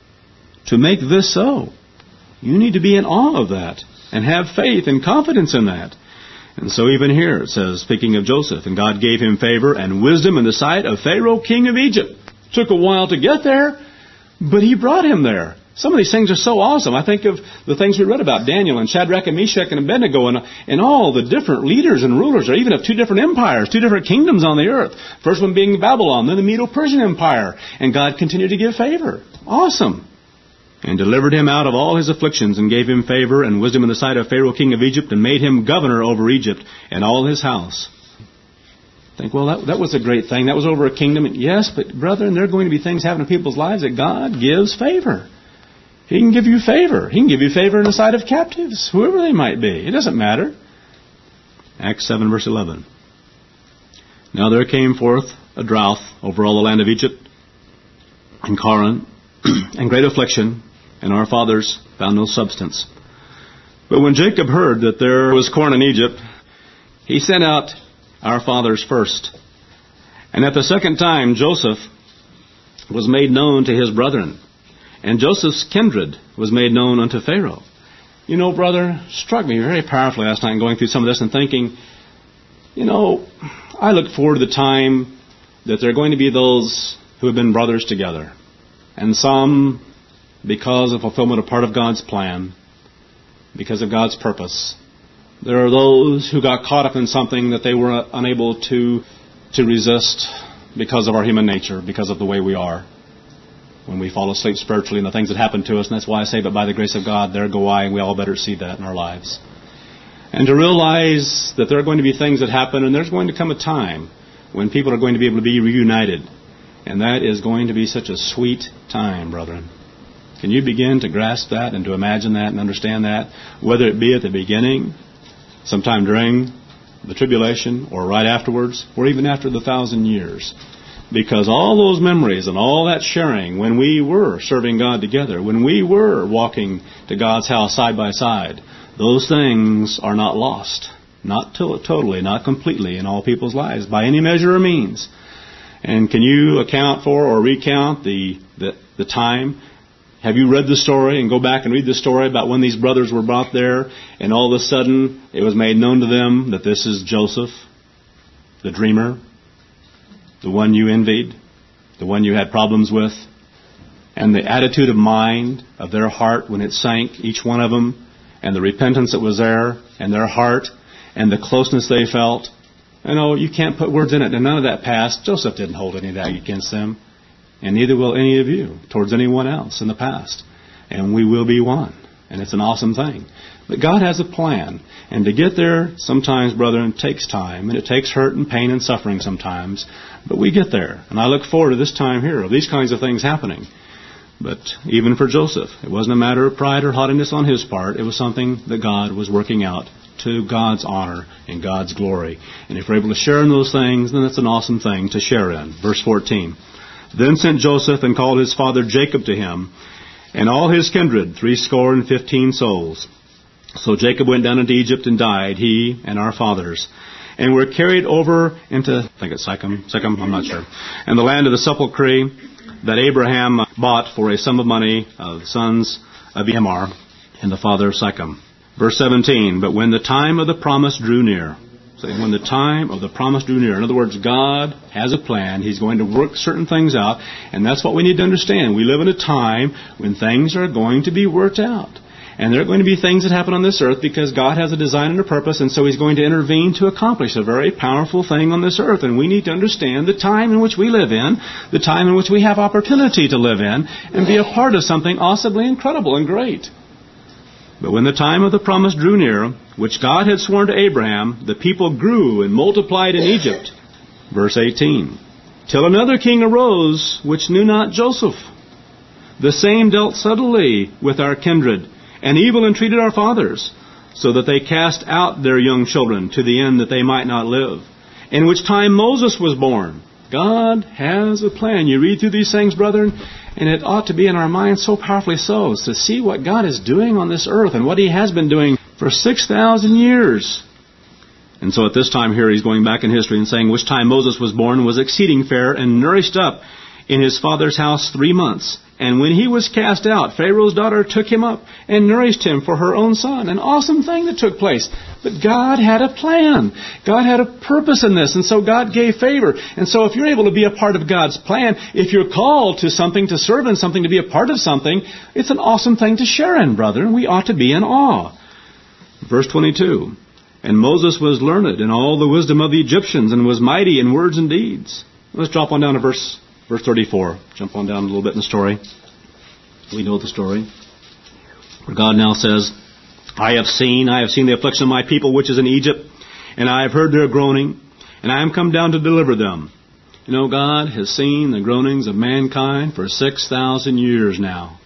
to make this so. You need to be in awe of that and have faith and confidence in that. And so even here it says, speaking of Joseph, and God gave him favor and wisdom in the sight of Pharaoh, king of Egypt. Took a while to get there, but he brought him there. Some of these things are so awesome. I think of the things we read about Daniel and Shadrach and Meshach and Abednego and all the different leaders and rulers, or even of two different empires, two different kingdoms on the earth. First one being Babylon, then the Medo-Persian Empire. And God continued to give favor. Awesome. And delivered him out of all his afflictions, and gave him favor and wisdom in the sight of Pharaoh king of Egypt, and made him governor over Egypt and all his house. Think, well, that was a great thing. That was over a kingdom. Yes, but brethren, there are going to be things happening in people's lives that God gives favor. He can give you favor. He can give you favor in the sight of captives, whoever they might be. It doesn't matter. Acts 7, verse 11. Now there came forth a drought over all the land of Egypt and Charan, and great affliction, and our fathers found no substance. But when Jacob heard that there was corn in Egypt, he sent out our fathers first. And at the second time Joseph was made known to his brethren, and Joseph's kindred was made known unto Pharaoh. You know, brother, struck me very powerfully last night going through some of this and thinking, I look forward to the time that there are going to be those who have been brothers together. And some, because of fulfillment of part of God's plan, because of God's purpose, there are those who got caught up in something that they were unable to resist because of our human nature, because of the way we are. When we fall asleep spiritually and the things that happen to us, and that's why I say, but by the grace of God, there go I, and we all better see that in our lives. And to realize that there are going to be things that happen, and there's going to come a time when people are going to be able to be reunited. And that is going to be such a sweet time, brethren. Can you begin to grasp that and to imagine that and understand that? Whether it be at the beginning, sometime during the tribulation, or right afterwards, or even after the 1,000 years. Because all those memories and all that sharing when we were serving God together, when we were walking to God's house side by side, those things are not lost. Not totally, not completely in all people's lives by any measure or means. And can you account for or recount the time? Have you read the story and go back and read the story about when these brothers were brought there and all of a sudden it was made known to them that this is Joseph, the dreamer, the one you envied, the one you had problems with, and the attitude of mind of their heart when it sank, each one of them, and the repentance that was there, and their heart, and the closeness they felt. You know, you can't put words in it, and none of that past. Joseph didn't hold any of that against them, and neither will any of you towards anyone else in the past. And we will be one, and it's an awesome thing. But God has a plan, and to get there sometimes, brethren, takes time, and it takes hurt and pain and suffering sometimes, but we get there. And I look forward to this time here of these kinds of things happening. But even for Joseph, it wasn't a matter of pride or haughtiness on his part. It was something that God was working out to God's honor and God's glory. And if we're able to share in those things, then it's an awesome thing to share in. Verse 14. Then sent Joseph and called his father Jacob to him, and all his kindred, 75 souls. So Jacob went down into Egypt and died, he and our fathers, and were carried over into, I think it's Shechem, I'm not sure, and the land of the sepulchre that Abraham bought for a sum of money of the sons of Hamor and the father of Shechem. Verse 17, but when the time of the promise drew near, when the time of the promise drew near, in other words, God has a plan. He's going to work certain things out, and that's what we need to understand. We live in a time when things are going to be worked out. And there are going to be things that happen on this earth because God has a design and a purpose, and so He's going to intervene to accomplish a very powerful thing on this earth. And we need to understand the time in which we live in, the time in which we have opportunity to live in, and be a part of something awesomely incredible and great. But when the time of the promise drew near, which God had sworn to Abraham, the people grew and multiplied in Egypt. Verse 18, till another king arose, which knew not Joseph. The same dealt subtly with our kindred, and evil entreated our fathers, so that they cast out their young children to the end that they might not live. In which time Moses was born. God has a plan. You read through these things, brethren, and it ought to be in our minds so powerfully so, to see what God is doing on this earth and what He has been doing for 6,000 years. And so at this time here, he's going back in history and saying, which time Moses was born was exceeding fair and nourished up in his father's house 3 months. And when he was cast out, Pharaoh's daughter took him up and nourished him for her own son. An awesome thing that took place. But God had a plan. God had a purpose in this. And so God gave favor. And so if you're able to be a part of God's plan, if you're called to something, to serve in something, to be a part of something, it's an awesome thing to share in, brother. And we ought to be in awe. Verse 22. And Moses was learned in all the wisdom of the Egyptians and was mighty in words and deeds. Let's drop on down to verse 34. Jump on down a little bit in the story. We know the story. Where God now says, I have seen the affliction of my people which is in Egypt, and I have heard their groaning, and I am come down to deliver them. You know, God has seen the groanings of mankind for 6,000 years now.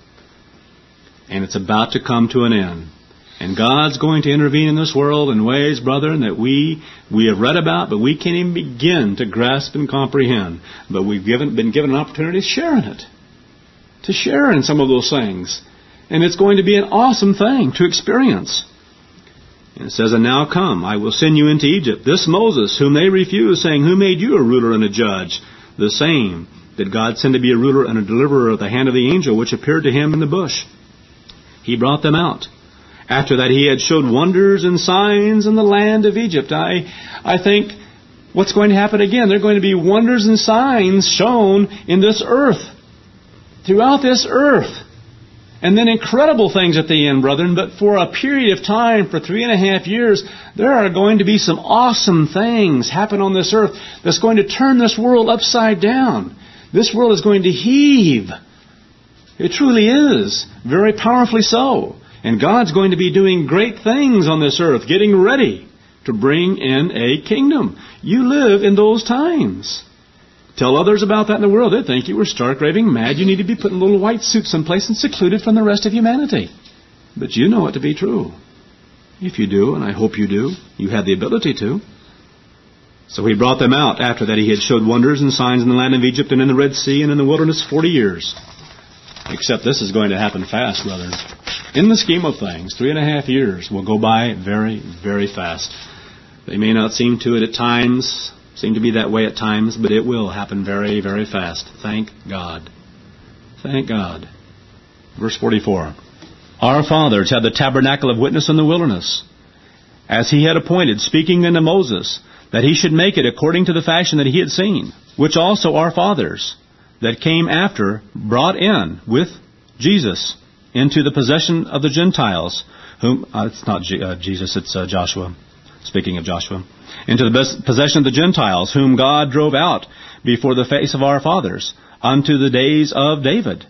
And it's about to come to an end. And God's going to intervene in this world in ways, brethren, that we have read about, but we can't even begin to grasp and comprehend. But we've been given an opportunity to share in it. To share in some of those things. And it's going to be an awesome thing to experience. And it says, and now come, I will send you into Egypt. This Moses, whom they refused, saying, who made you a ruler and a judge? The same did God send to be a ruler and a deliverer at the hand of the angel, which appeared to him in the bush. He brought them out. After that he had showed wonders and signs in the land of Egypt. I think what's going to happen again? There are going to be wonders and signs shown in this earth. Throughout this earth. And then incredible things at the end, brethren. But for a period of time, for 3.5 years, there are going to be some awesome things happen on this earth that's going to turn this world upside down. This world is going to heave. It truly is. Very powerfully so. And God's going to be doing great things on this earth, getting ready to bring in a kingdom. You live in those times. Tell others about that in the world. They'd think you were stark raving mad. You need to be put in little white suits someplace and secluded from the rest of humanity. But you know it to be true. If you do, and I hope you do, you have the ability to. So he brought them out. After that he had showed wonders and signs in the land of Egypt and in the Red Sea and in the wilderness 40 years. Except this is going to happen fast, brethren. In the scheme of things, 3.5 years will go by very, very fast. They may not seem to it at times, seem to be that way at times, but it will happen very, very fast. Thank God. Thank God. Verse 44. Our fathers had the tabernacle of witness in the wilderness, as he had appointed, speaking unto Moses, that he should make it according to the fashion that he had seen, which also our fathers that came after brought in with Jesus into the possession of the Gentiles, whom, it's not Jesus, it's Joshua, speaking of Joshua, into the possession of the Gentiles, whom God drove out before the face of our fathers, unto the days of David,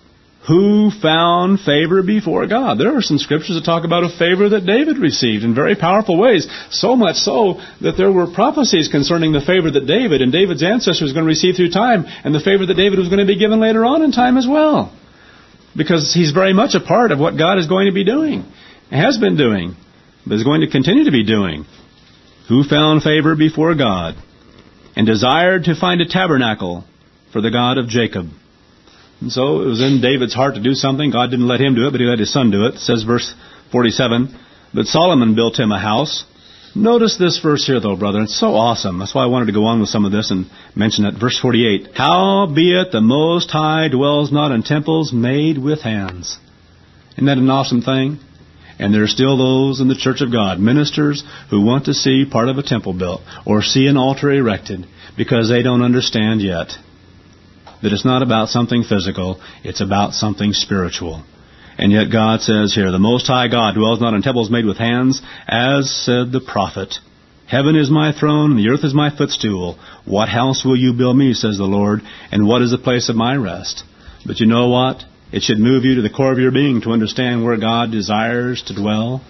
who found favor before God. There are some scriptures that talk about a favor that David received in very powerful ways. So much so that there were prophecies concerning the favor that David and David's ancestors were going to receive through time, and the favor that David was going to be given later on in time as well. Because he's very much a part of what God is going to be doing, has been doing, but is going to continue to be doing. Who found favor before God, and desired to find a tabernacle for the God of Jacob. And so it was in David's heart to do something. God didn't let him do it, but he let his son do it. It says, verse 47, but Solomon built him a house. Notice this verse here, though, brother. It's so awesome. That's why I wanted to go on with some of this and mention it. Verse 48, howbeit the Most High dwells not in temples made with hands. Isn't that an awesome thing? And there are still those in the church of God, ministers, who want to see part of a temple built or see an altar erected because they don't understand yet that it's not about something physical, it's about something spiritual. And yet God says here, the Most High God dwells not in temples made with hands, as said the prophet. Heaven is my throne, and the earth is my footstool. What house will you build me, says the Lord, and what is the place of my rest? But you know what? It should move you to the core of your being to understand where God desires to dwell.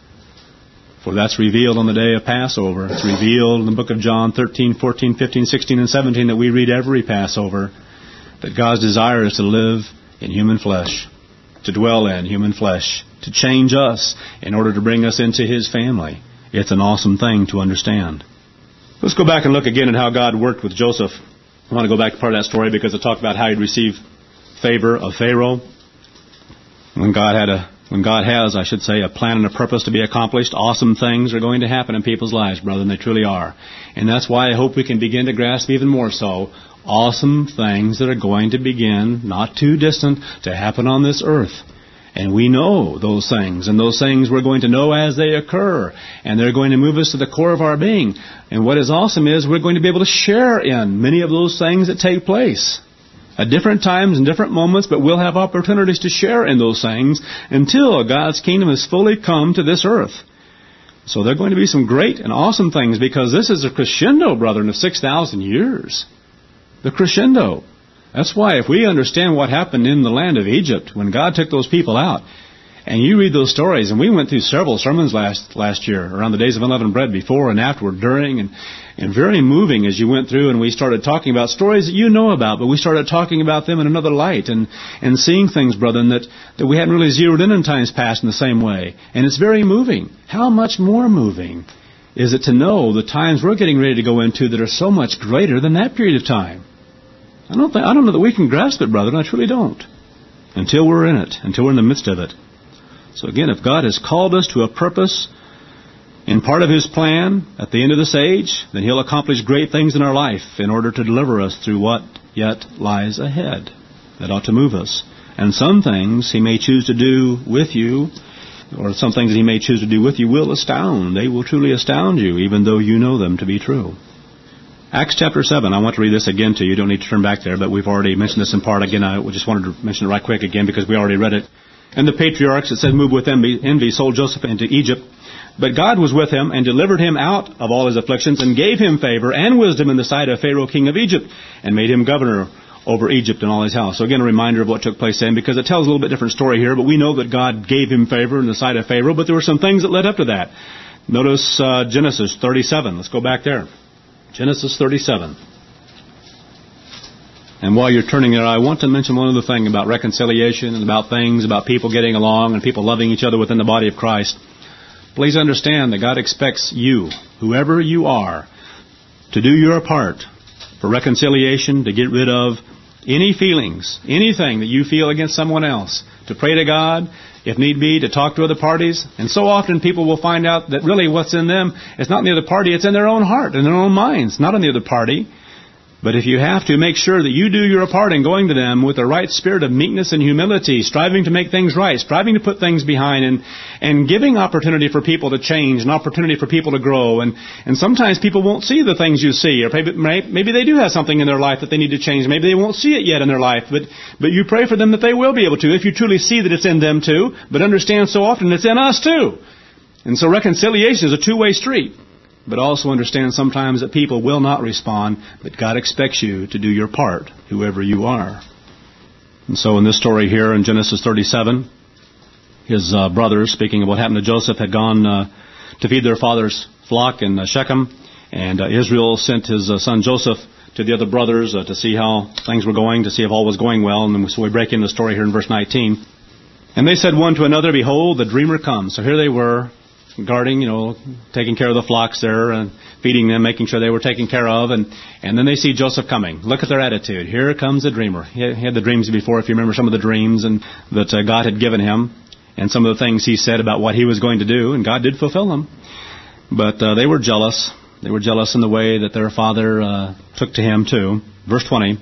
For that's revealed on the day of Passover. It's revealed in the book of John 13, 14, 15, 16, and 17 that we read every Passover. That God's desire is to live in human flesh, to dwell in human flesh, to change us in order to bring us into His family. It's an awesome thing to understand. Let's go back and look again at how God worked with Joseph. I want to go back to part of that story because I talked about how he'd receive favor of Pharaoh. When God has, a plan and a purpose to be accomplished, awesome things are going to happen in people's lives, brother, and they truly are. And that's why I hope we can begin to grasp even more so awesome things that are going to begin, not too distant, to happen on this earth. And we know those things, and those things we're going to know as they occur, and they're going to move us to the core of our being. And what is awesome is we're going to be able to share in many of those things that take place at different times and different moments, but we'll have opportunities to share in those things until God's kingdom has fully come to this earth. So there are going to be some great and awesome things, because this is a crescendo, brethren, of 6,000 years. The crescendo. That's why if we understand what happened in the land of Egypt when God took those people out, and you read those stories, and we went through several sermons last year around the days of unleavened bread, before and afterward, during, and very moving as you went through, and we started talking about stories that you know about, but we started talking about them in another light and seeing things, brethren, that we hadn't really zeroed in times past in the same way. And it's very moving. How much more moving is it to know the times we're getting ready to go into that are so much greater than that period of time? I don't know that we can grasp it, brother. I truly don't. Until we're in it. Until we're in the midst of it. So again, if God has called us to a purpose in part of His plan at the end of this age, then He'll accomplish great things in our life in order to deliver us through what yet lies ahead. That ought to move us. And some things He may choose to do with you, or some things that He may choose to do with you, will astound. They will truly astound you, even though you know them to be true. Acts chapter 7, I want to read this again to you. You don't need to turn back there, but we've already mentioned this in part. Again, I just wanted to mention it right quick again because we already read it. And the patriarchs, it says, moved with envy, sold Joseph into Egypt. But God was with him and delivered him out of all his afflictions and gave him favor and wisdom in the sight of Pharaoh, king of Egypt, and made him governor over Egypt and all his house. So again, a reminder of what took place then, because it tells a little bit different story here, but we know that God gave him favor in the sight of Pharaoh, but there were some things that led up to that. Notice Genesis 37. Let's go back there. Genesis 37. And while you're turning there, I want to mention one other thing about reconciliation and about things, about people getting along and people loving each other within the body of Christ. Please understand that God expects you, whoever you are, to do your part for reconciliation, to get rid of any feelings, anything that you feel against someone else, to pray to God, if need be, to talk to other parties. And so often people will find out that really what's in them is not in the other party, it's in their own heart, in their own minds, not in the other party. But if you have to, make sure that you do your part in going to them with the right spirit of meekness and humility, striving to make things right, striving to put things behind, and giving opportunity for people to change, an opportunity for people to grow. And sometimes people won't see the things you see, or maybe they do have something in their life that they need to change. Maybe they won't see it yet in their life, but you pray for them that they will be able to, if you truly see that it's in them too, but understand so often it's in us too. And so reconciliation is a two-way street. But also understand sometimes that people will not respond, but God expects you to do your part, whoever you are. And so in this story here in Genesis 37, his brothers, speaking of what happened to Joseph, had gone to feed their father's flock in Shechem, and Israel sent his son Joseph to the other brothers to see how things were going, to see if all was going well. And so we break in the story here in verse 19. And they said one to another, "Behold, the dreamer comes." So here they were, guarding, taking care of the flocks there and feeding them, making sure they were taken care of. And then they see Joseph coming. Look at their attitude. Here comes the dreamer. He had the dreams before, if you remember some of the dreams and that God had given him and some of the things he said about what he was going to do. And God did fulfill them. But they were jealous. They were jealous in the way that their father took to him too. Verse 20.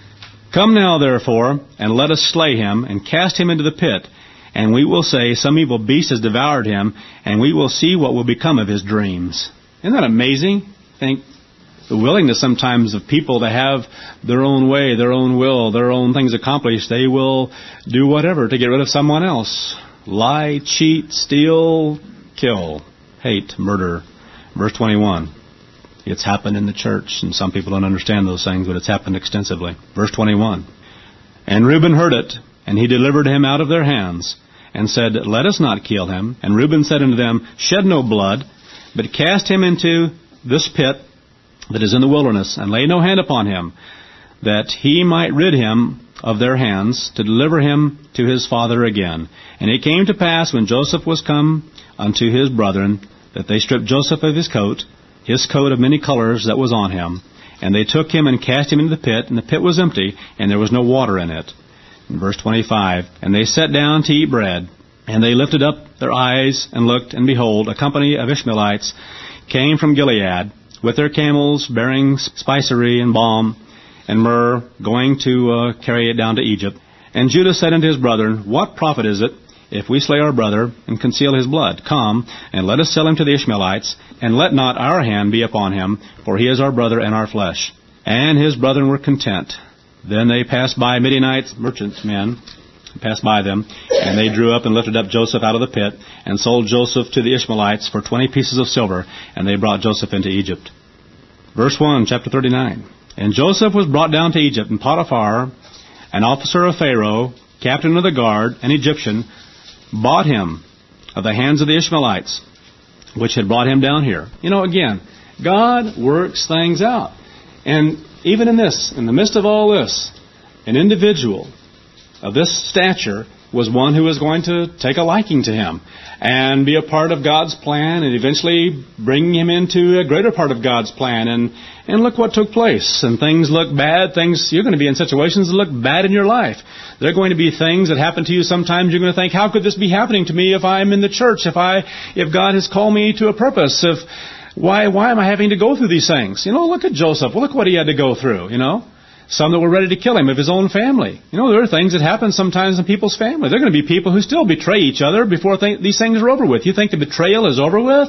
"Come now, therefore, and let us slay him and cast him into the pit. And we will say, some evil beast has devoured him, and we will see what will become of his dreams." Isn't that amazing? I think the willingness sometimes of people to have their own way, their own will, their own things accomplished. They will do whatever to get rid of someone else. Lie, cheat, steal, kill, hate, murder. Verse 21. It's happened in the church, and some people don't understand those things, but it's happened extensively. Verse 21. "And Reuben heard it, and he delivered him out of their hands, and said, Let us not kill him. And Reuben said unto them, Shed no blood, but cast him into this pit that is in the wilderness, and lay no hand upon him, that he might rid him of their hands, to deliver him to his father again. And it came to pass, when Joseph was come unto his brethren, that they stripped Joseph of his coat of many colors that was on him. And they took him and cast him into the pit, and the pit was empty, and there was no water in it." In verse 25, "And they sat down to eat bread, and they lifted up their eyes and looked, and behold, a company of Ishmaelites came from Gilead, with their camels bearing spicery and balm and myrrh, going to carry it down to Egypt. And Judah said unto his brethren, What profit is it if we slay our brother and conceal his blood? Come, and let us sell him to the Ishmaelites, and let not our hand be upon him, for he is our brother and our flesh. And his brethren were content. Then they passed by Midianites, merchantmen, passed by them, and they drew up and lifted up Joseph out of the pit, and sold Joseph to the Ishmaelites for 20 pieces of silver, and they brought Joseph into Egypt." Verse 1, chapter 39. "And Joseph was brought down to Egypt, and Potiphar, an officer of Pharaoh, captain of the guard, an Egyptian, bought him of the hands of the Ishmaelites, which had brought him down here." Again, God works things out. And even in this, in the midst of all this, an individual of this stature was one who was going to take a liking to him and be a part of God's plan and eventually bring him into a greater part of God's plan. And look what took place. And things look bad. You're going to be in situations that look bad in your life. There are going to be things that happen to you. Sometimes you're going to think, how could this be happening to me if I'm in the church, if God has called me to a purpose, why am I having to go through these things? Look at Joseph. Well, look what he had to go through, Some that were ready to kill him of his own family. There are things that happen sometimes in people's family. There are going to be people who still betray each other before these things are over with. You think the betrayal is over with?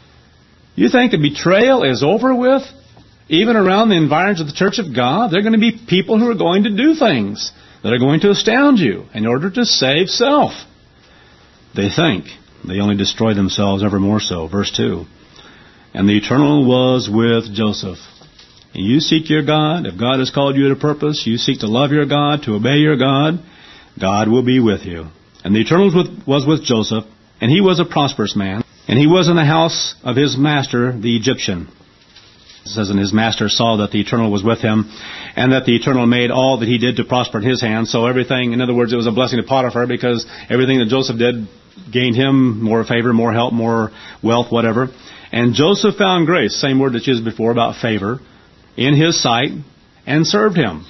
You think the betrayal is over with? Even around the environs of the Church of God, there are going to be people who are going to do things that are going to astound you in order to save self. They think. They only destroy themselves ever more so. Verse 2. "And the Eternal was with Joseph." And you seek your God. If God has called you to purpose, you seek to love your God, to obey your God, God will be with you. "And the Eternal was with Joseph, and he was a prosperous man, and he was in the house of his master, the Egyptian." It says, "And his master saw that the Eternal was with him, and that the Eternal made all that he did to prosper in his hand." So everything, in other words, it was a blessing to Potiphar, because everything that Joseph did gained him more favor, more help, more wealth, whatever. And Joseph found grace, same word that's used before about favor, in his sight, and served him.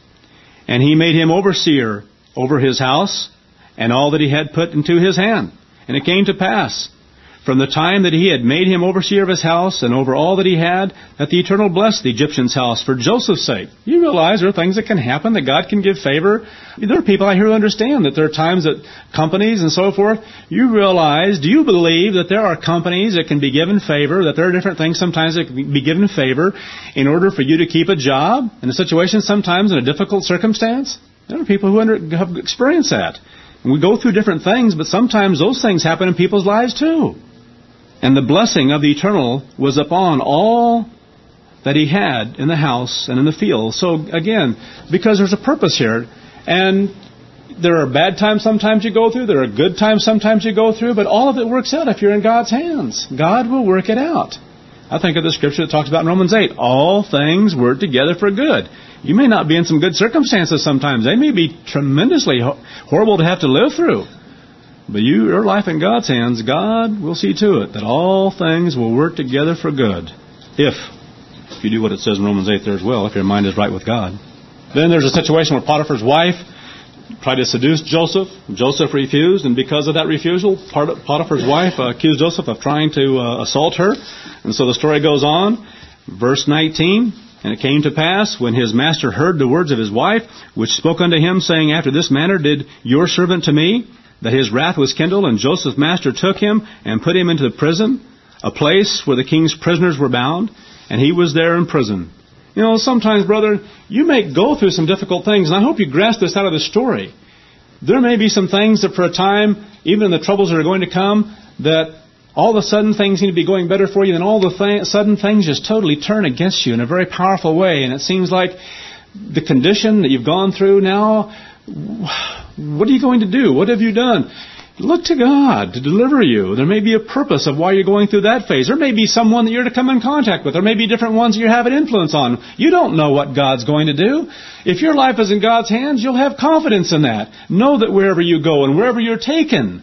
And he made him overseer over his house, and all that he had put into his hand. And it came to pass, from the time that he had made him overseer of his house and over all that he had, that the Eternal blessed the Egyptian's house for Joseph's sake. You realize there are things that can happen, that God can give favor. There are people out here who understand that there are times that companies and so forth, you realize, do you believe that there are companies that can be given favor, that there are different things sometimes that can be given favor in order for you to keep a job in a situation sometimes in a difficult circumstance? There are people who have experienced that. And we go through different things, but sometimes those things happen in people's lives too. And the blessing of the Eternal was upon all that he had in the house and in the field. So again, because there's a purpose here. And there are bad times sometimes you go through. There are good times sometimes you go through. But all of it works out if you're in God's hands. God will work it out. I think of the scripture that talks about in Romans 8. All things work together for good. You may not be in some good circumstances sometimes. They may be tremendously horrible to have to live through. But your life in God's hands, God will see to it that all things will work together for good. If you do what it says in Romans 8 there as well, if your mind is right with God. Then there's a situation where Potiphar's wife tried to seduce Joseph. Joseph refused, and because of that refusal, Potiphar's wife accused Joseph of trying to assault her. And so the story goes on. Verse 19, and it came to pass, when his master heard the words of his wife, which spoke unto him, saying, After this manner did your servant to me, that his wrath was kindled, and Joseph's master took him and put him into the prison, a place where the king's prisoners were bound, and he was there in prison. You know, sometimes, brother, you may go through some difficult things, and I hope you grasp this out of the story. There may be some things that for a time, even in the troubles that are going to come, that all of a sudden things seem to be going better for you, and all of a sudden things just totally turn against you in a very powerful way, and it seems like the condition that you've gone through now, what are you going to do? What have you done? Look to God to deliver you. There may be a purpose of why you're going through that phase. There may be someone that you're to come in contact with. There may be different ones that you have an influence on. You don't know what God's going to do. If your life is in God's hands, you'll have confidence in that. Know that wherever you go and wherever you're taken,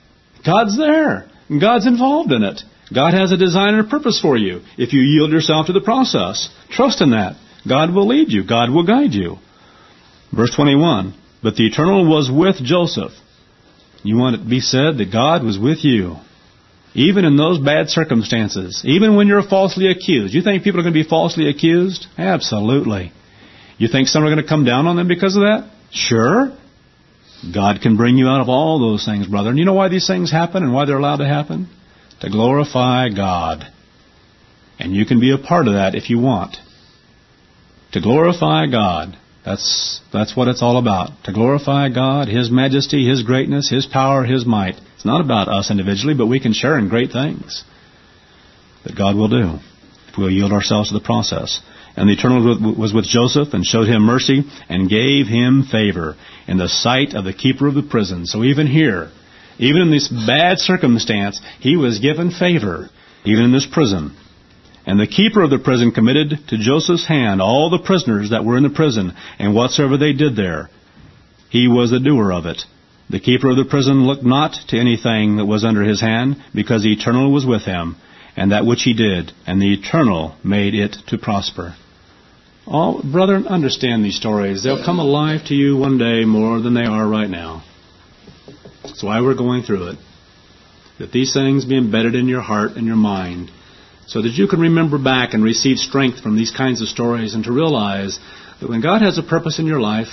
God's there. And God's involved in it. God has a design and a purpose for you. If you yield yourself to the process, trust in that. God will lead you. God will guide you. Verse 21. But the Eternal was with Joseph. You want it to be said that God was with you. Even in those bad circumstances. Even when you're falsely accused. You think people are going to be falsely accused? Absolutely. You think some are going to come down on them because of that? Sure. God can bring you out of all those things, brother. And you know why these things happen and why they're allowed to happen? To glorify God. And you can be a part of that if you want. To glorify God. That's what it's all about. To glorify God, His majesty, His greatness, His power, His might. It's not about us individually, but we can share in great things that God will do if we'll yield ourselves to the process. And the Eternal was with Joseph and showed him mercy and gave him favor in the sight of the keeper of the prison. So even here, even in this bad circumstance, he was given favor, even in this prison. And the keeper of the prison committed to Joseph's hand all the prisoners that were in the prison, and whatsoever they did there, he was the doer of it. The keeper of the prison looked not to anything that was under his hand, because the Eternal was with him, and that which he did, and the Eternal made it to prosper. Oh, brother, understand these stories. They'll come alive to you one day more than they are right now. That's why we're going through it. That these things be embedded in your heart and your mind, so that you can remember back and receive strength from these kinds of stories, and to realize that when God has a purpose in your life,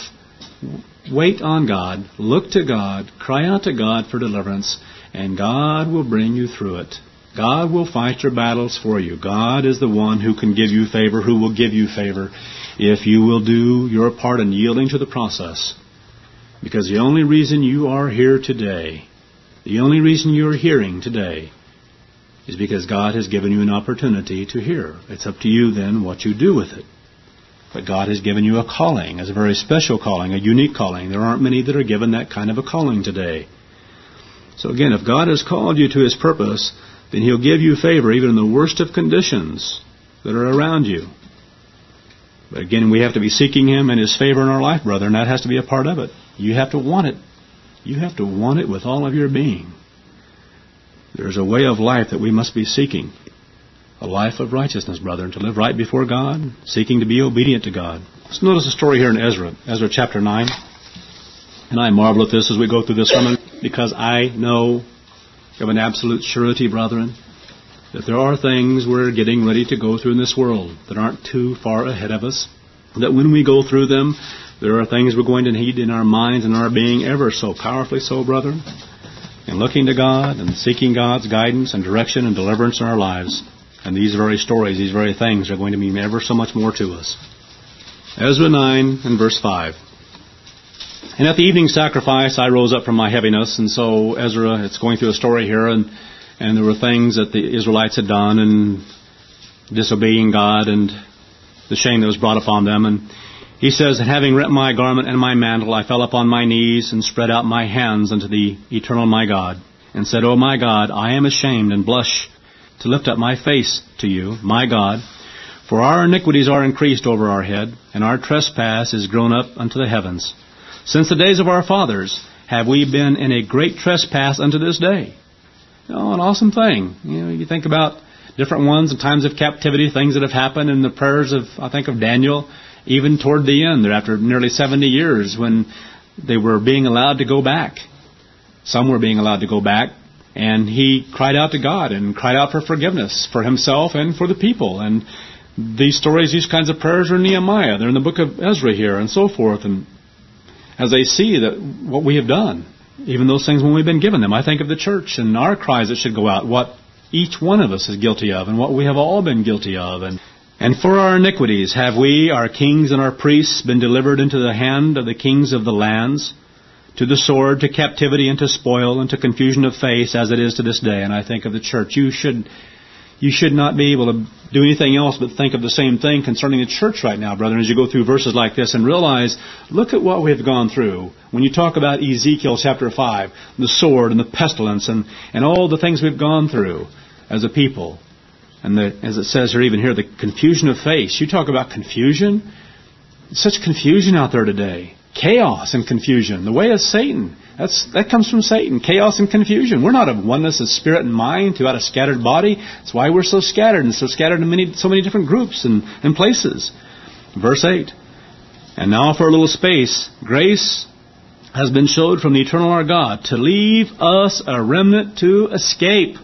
wait on God, look to God, cry out to God for deliverance, and God will bring you through it. God will fight your battles for you. God is the one who can give you favor, who will give you favor, if you will do your part in yielding to the process. Because the only reason you are here today, the only reason you are hearing today, is because God has given you an opportunity to hear. It's up to you then what you do with it. But God has given you a calling, as a very special calling, a unique calling. There aren't many that are given that kind of a calling today. So again, if God has called you to His purpose, then He'll give you favor even in the worst of conditions that are around you. But again, we have to be seeking Him and His favor in our life, brother, and that has to be a part of it. You have to want it. You have to want it with all of your being. There's a way of life that we must be seeking. a life of righteousness, brethren, to live right before God, seeking to be obedient to God. Let's notice a story here in Ezra chapter 9. And I marvel at this as we go through this sermon, because I know of an absolute surety, brethren, that there are things we're getting ready to go through in this world that aren't too far ahead of us, that when we go through them, there are things we're going to need in our minds and our being ever so powerfully so, brethren, in looking to God and seeking God's guidance and direction and deliverance in our lives. And these very stories, these very things are going to mean ever so much more to us. Ezra 9 and verse 5. And at the evening sacrifice I rose up from my heaviness. And so Ezra, it's going through a story here, and there were things that the Israelites had done and disobeying God and the shame that was brought upon them. And he says, and having rent my garment and my mantle, I fell upon my knees and spread out my hands unto the eternal my God, and said, O my God, I am ashamed and blush to lift up my face to you, my God, for our iniquities are increased over our head, and our trespass is grown up unto the heavens. Since the days of our fathers have we been in a great trespass unto this day. An awesome thing. You think about different ones in times of captivity, things that have happened in the prayers of, I think of Daniel, even toward the end, after nearly 70 years when they were being allowed to go back. Some were being allowed to go back, and he cried out to God and cried out for forgiveness for himself and for the people. And these stories, these kinds of prayers are in Nehemiah. They're in the book of Ezra here and so forth. And as they see that what we have done, even those things when we've been given them, I think of the church and our cries that should go out, what each one of us is guilty of and what we have all been guilty of. And for our iniquities have we, our kings and our priests, been delivered into the hand of the kings of the lands, to the sword, to captivity, and to spoil, and to confusion of face, as it is to this day. And I think of the church. You should not be able to do anything else but think of the same thing concerning the church right now, brethren, as you go through verses like this and realize, look at what we have gone through. When you talk about Ezekiel chapter 5, the sword and the pestilence and all the things we've gone through as a people. And as it says here, even here, the confusion of face. You talk about confusion. Such confusion out there today. Chaos and confusion. The way of Satan. That comes from Satan. Chaos and confusion. We're not of oneness of spirit and mind throughout a scattered body. That's why we're so scattered and so scattered in so many different groups and places. Verse 8. And now for a little space, grace has been showed from the eternal our God to leave us a remnant to escape.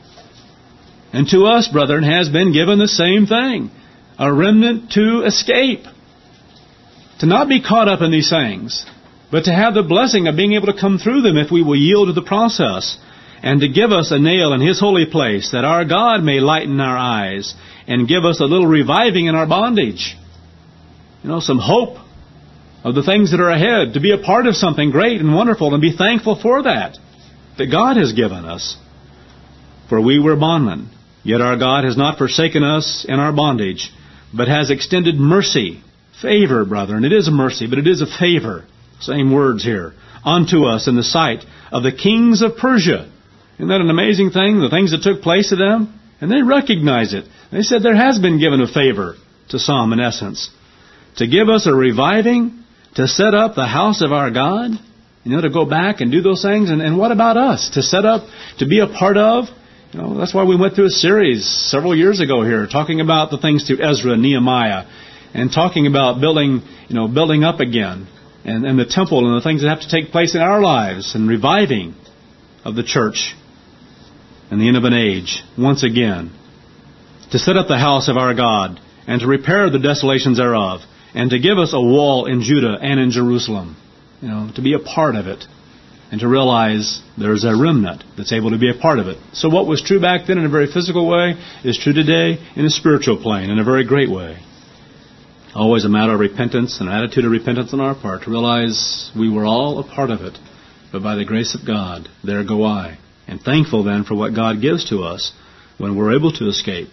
And to us, brethren, has been given the same thing. A remnant to escape. To not be caught up in these things, but to have the blessing of being able to come through them if we will yield to the process, and to give us a nail in His holy place, that our God may lighten our eyes and give us a little reviving in our bondage. Some hope of the things that are ahead, to be a part of something great and wonderful, and be thankful for that God has given us. For we were bondmen, yet our God has not forsaken us in our bondage, but has extended mercy. Favor, brethren. It is a mercy, but it is a favor. Same words here. Unto us in the sight of the kings of Persia. Isn't that an amazing thing? The things that took place to them? And they recognize it. They said there has been given a favor to some, in essence. To give us a reviving, to set up the house of our God. To go back and do those things. And what about us? To set up, to be a part of. That's why we went through a series several years ago here, talking about the things through Ezra and Nehemiah. And talking about building up again, and the temple and the things that have to take place in our lives, and reviving of the church and the end of an age once again. To set up the house of our God, and to repair the desolations thereof, and to give us a wall in Judah and in Jerusalem. To be a part of it, and to realize there's a remnant that's able to be a part of it. So what was true back then in a very physical way is true today in a spiritual plane, in a very great way. Always a matter of repentance, an attitude of repentance on our part, to realize we were all a part of it. But by the grace of God, there go I. And thankful then for what God gives to us when we're able to escape.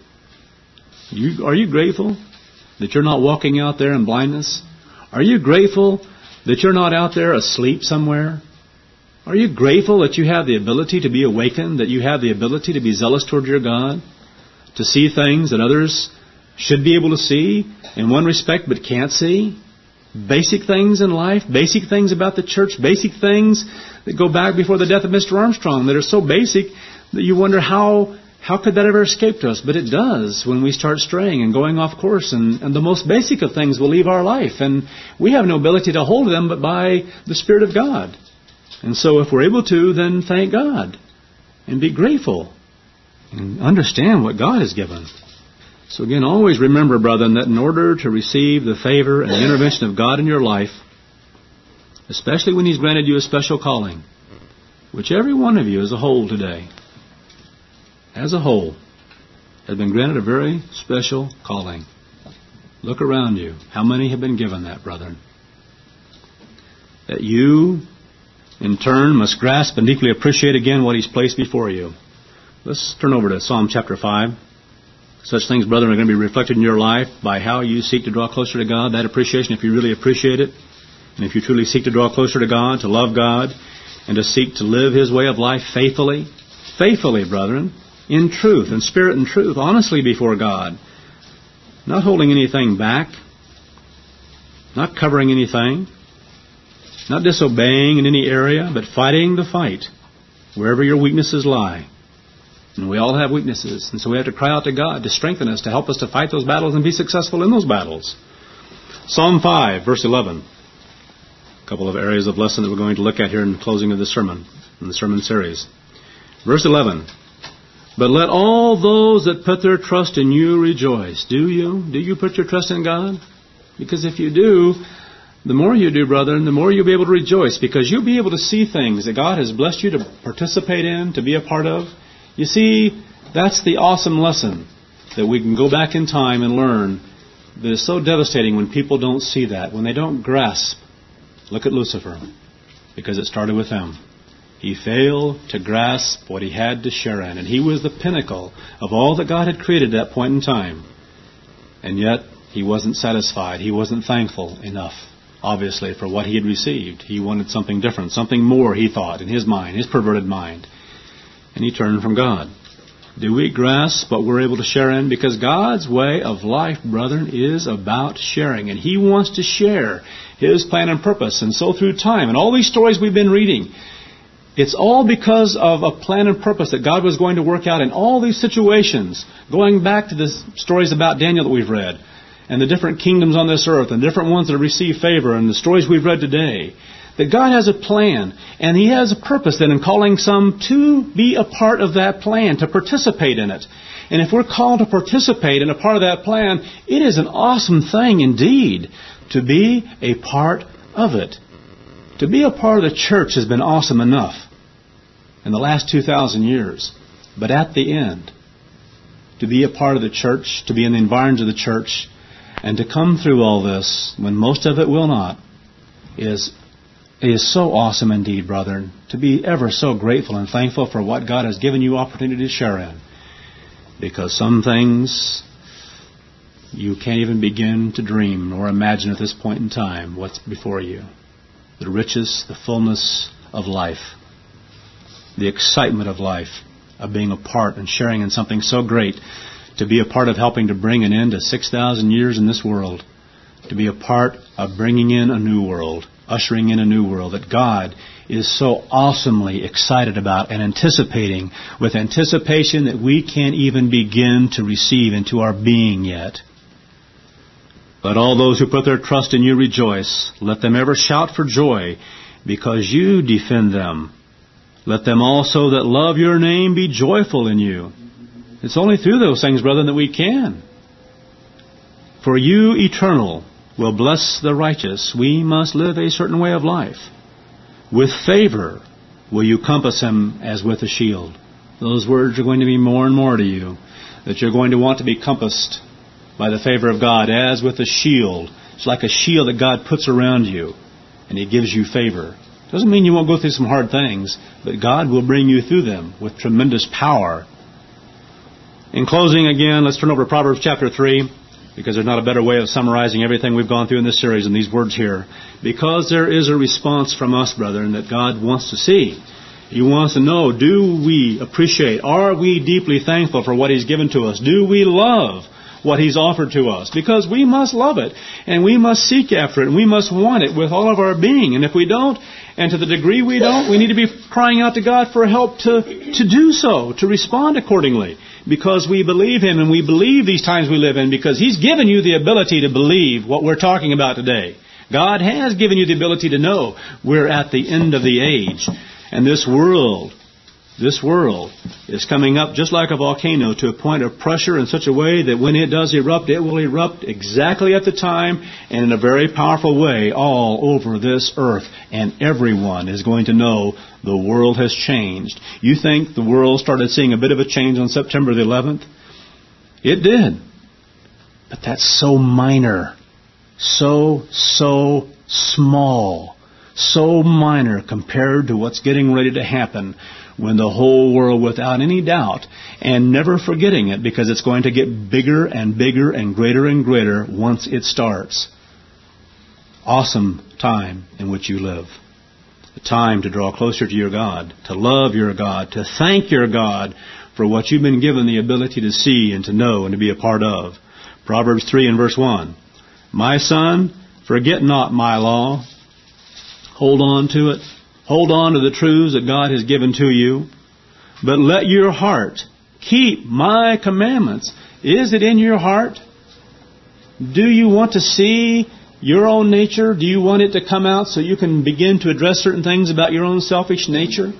Are you grateful that you're not walking out there in blindness? Are you grateful that you're not out there asleep somewhere? Are you grateful that you have the ability to be awakened, that you have the ability to be zealous toward your God, to see things that others should be able to see in one respect but can't see? Basic things in life, basic things about the church, basic things that go back before the death of Mr. Armstrong that are so basic that you wonder how How could that ever escape us? But it does when we start straying and going off course, and the most basic of things will leave our life. And we have no ability to hold them but by the Spirit of God. And so if we're able to, then thank God and be grateful and understand what God has given. So again, always remember, brethren, that in order to receive the favor and the intervention of God in your life, especially when He's granted you a special calling, which every one of you as a whole today, as a whole, has been granted a very special calling. Look around you. How many have been given that, brethren? That you, in turn, must grasp and deeply appreciate again what He's placed before you. Let's turn over to Psalm chapter 5. Such things, brethren, are going to be reflected in your life by how you seek to draw closer to God. That appreciation, if you really appreciate it, and if you truly seek to draw closer to God, to love God, and to seek to live His way of life faithfully, brethren, in truth, in spirit and truth, honestly before God, not holding anything back, not covering anything, not disobeying in any area, but fighting the fight wherever your weaknesses lie. And we all have weaknesses, and so we have to cry out to God to strengthen us, to help us to fight those battles and be successful in those battles. Psalm 5, verse 11. A couple of areas of lesson that we're going to look at here in the closing of this sermon, in the sermon series. Verse 11. But let all those that put their trust in you rejoice. Do you? Do you put your trust in God? Because if you do, the more you do, brethren, the more you'll be able to rejoice, because you'll be able to see things that God has blessed you to participate in, to be a part of. You see, that's the awesome lesson that we can go back in time and learn that is so devastating when people don't see that, when they don't grasp. Look at Lucifer, because it started with him. He failed to grasp what he had to share in, and he was the pinnacle of all that God had created at that point in time. And yet, he wasn't satisfied. He wasn't thankful enough, obviously, for what he had received. He wanted something different, something more, he thought, in his mind, his perverted mind. And he turned from God. Do we grasp what we're able to share in? Because God's way of life, brethren, is about sharing. And He wants to share His plan and purpose. And so through time, and all these stories we've been reading, it's all because of a plan and purpose that God was going to work out in all these situations. Going back to the stories about Daniel that we've read, and the different kingdoms on this earth, and the different ones that have received favor, and the stories we've read today. That God has a plan, and He has a purpose then in calling some to be a part of that plan, to participate in it. And if we're called to participate in a part of that plan, it is an awesome thing indeed to be a part of it. To be a part of the church has been awesome enough in the last 2,000 years. But at the end, to be a part of the church, to be in the environs of the church, and to come through all this, when most of it will not, is so awesome indeed, brethren, to be ever so grateful and thankful for what God has given you opportunity to share in. Because some things you can't even begin to dream or imagine at this point in time what's before you. The riches, the fullness of life, the excitement of life, of being a part and sharing in something so great, to be a part of helping to bring an end to 6,000 years in this world, to be a part of bringing in a new world, ushering in a new world that God is so awesomely excited about and anticipating, with anticipation that we can't even begin to receive into our being yet. Let all those who put their trust in you rejoice. Let them ever shout for joy, because you defend them. Let them also that love your name be joyful in you. It's only through those things, brethren, that we can. For you, eternal, will bless the righteous. We must live a certain way of life. With favor will you compass him as with a shield. Those words are going to be more and more to you, that you're going to want to be compassed by the favor of God as with a shield. It's like a shield that God puts around you, and He gives you favor. Doesn't mean you won't go through some hard things, but God will bring you through them with tremendous power. In closing, again, let's turn over to Proverbs chapter 3. Because there's not a better way of summarizing everything we've gone through in this series than these words here. Because there is a response from us, brethren, that God wants to see. He wants to know, do we appreciate, are we deeply thankful for what He's given to us? Do we love what He's offered to us, because we must love it, and we must seek after it, and we must want it with all of our being. And if we don't, and to the degree we don't, we need to be crying out to God for help to do so, to respond accordingly, because we believe Him, and we believe these times we live in, because He's given you the ability to believe what we're talking about today. God has given you the ability to know we're at the end of the age, and this world is coming up just like a volcano to a point of pressure in such a way that when it does erupt, it will erupt exactly at the time and in a very powerful way all over this earth. And everyone is going to know the world has changed. You think the world started seeing a bit of a change on September the 11th? It did. But that's so minor. So small. So minor compared to what's getting ready to happen when the whole world, without any doubt, and never forgetting it, because it's going to get bigger and bigger and greater once it starts. Awesome time in which you live. A time to draw closer to your God, to love your God, to thank your God for what you've been given the ability to see and to know and to be a part of. Proverbs 3 and verse 1. My son, forget not my law. Hold on to it. Hold on to the truths that God has given to you. But let your heart keep my commandments. Is it in your heart? Do you want to see your own nature? Do you want it to come out so you can begin to address certain things about your own selfish nature?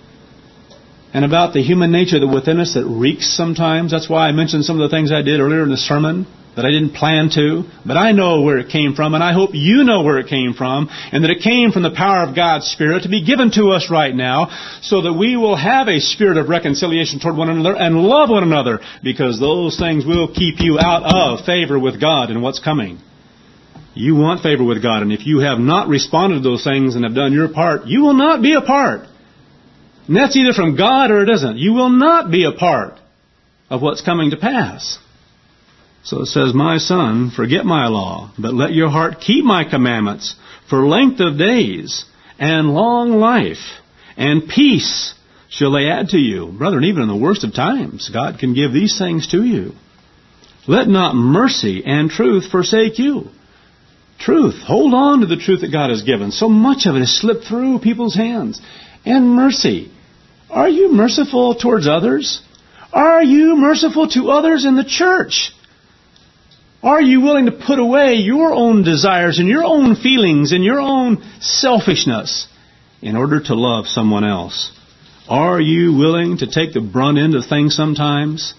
And about the human nature that within us that reeks sometimes? That's why I mentioned some of the things I did earlier in the sermon that I didn't plan to, but I know where it came from, and I hope you know where it came from, and that it came from the power of God's Spirit to be given to us right now, so that we will have a spirit of reconciliation toward one another and love one another, because those things will keep you out of favor with God and what's coming. You want favor with God, and if you have not responded to those things and have done your part, you will not be a part. And that's either from God or it isn't. You will not be a part of what's coming to pass. So it says, my son, forget my law, but let your heart keep my commandments, for length of days and long life and peace shall they add to you. Brethren, even in the worst of times, God can give these things to you. Let not mercy and truth forsake you. Truth. Hold on to the truth that God has given. So much of it has slipped through people's hands. And mercy. Are you merciful towards others? Are you merciful to others in the church? Are you willing to put away your own desires and your own feelings and your own selfishness in order to love someone else? Are you willing to take the brunt end of things sometimes?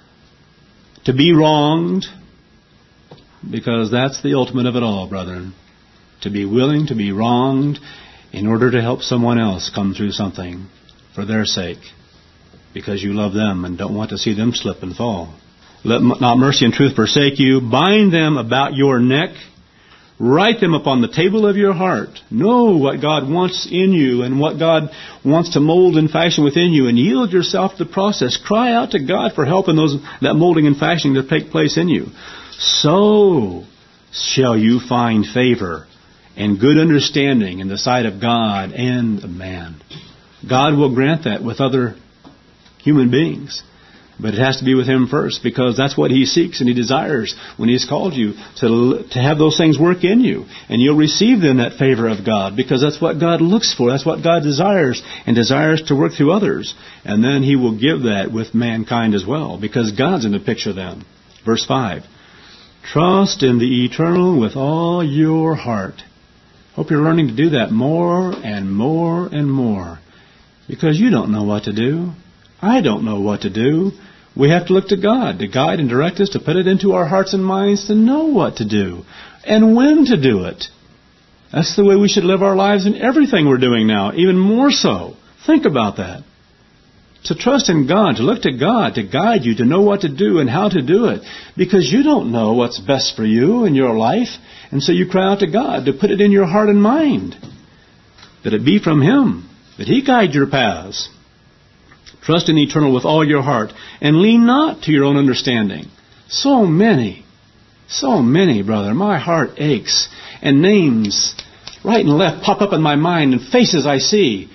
To be wronged? Because that's the ultimate of it all, brethren. To be willing to be wronged in order to help someone else come through something for their sake. Because you love them and don't want to see them slip and fall. Let not mercy and truth forsake you. Bind them about your neck. Write them upon the table of your heart. Know what God wants in you and what God wants to mold and fashion within you, and yield yourself to the process. Cry out to God for help in that molding and fashioning to take place in you. So shall you find favor and good understanding in the sight of God and of man. God will grant that with other human beings. But it has to be with Him first, because that's what He seeks and He desires when He's called you to have those things work in you. And you'll receive then that favor of God, because that's what God looks for. That's what God desires, and desires to work through others. And then He will give that with mankind as well, because God's in the picture then. Verse 5. Trust in the eternal with all your heart. Hope you're learning to do that more and more and more. Because you don't know what to do. I don't know what to do. We have to look to God to guide and direct us, to put it into our hearts and minds to know what to do and when to do it. That's the way we should live our lives in everything we're doing now, even more so. Think about that. To trust in God, to look to God, to guide you, to know what to do and how to do it. Because you don't know what's best for you in your life. And so you cry out to God to put it in your heart and mind. That it be from Him. That He guide your paths. Trust in the eternal with all your heart, and lean not to your own understanding. So many, brother. My heart aches, and names right and left pop up in my mind, and faces I see.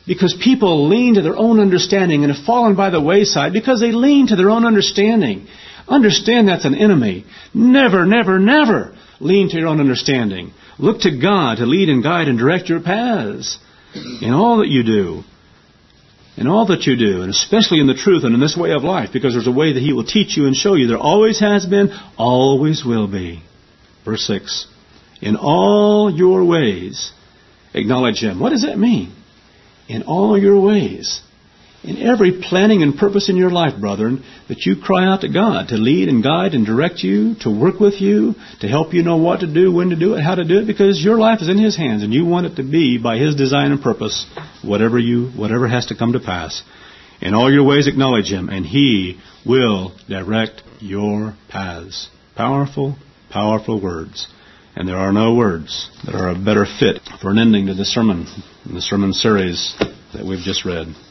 Because people lean to their own understanding and have fallen by the wayside because they lean to their own understanding. Understand that's an enemy. Never, never, never lean to your own understanding. Look to God to lead and guide and direct your paths in all that you do. In all that you do, and especially in the truth and in this way of life, because there's a way that He will teach you and show you. There always has been, always will be. Verse 6. In all your ways, acknowledge Him. What does that mean? In all your ways. In every planning and purpose in your life, brethren, that you cry out to God to lead and guide and direct you, to work with you, to help you know what to do, when to do it, how to do it, because your life is in His hands and you want it to be by His design and purpose, whatever has to come to pass. In all your ways acknowledge Him, and He will direct your paths. Powerful, powerful words. And there are no words that are a better fit for an ending to the sermon, in the sermon series that we've just read.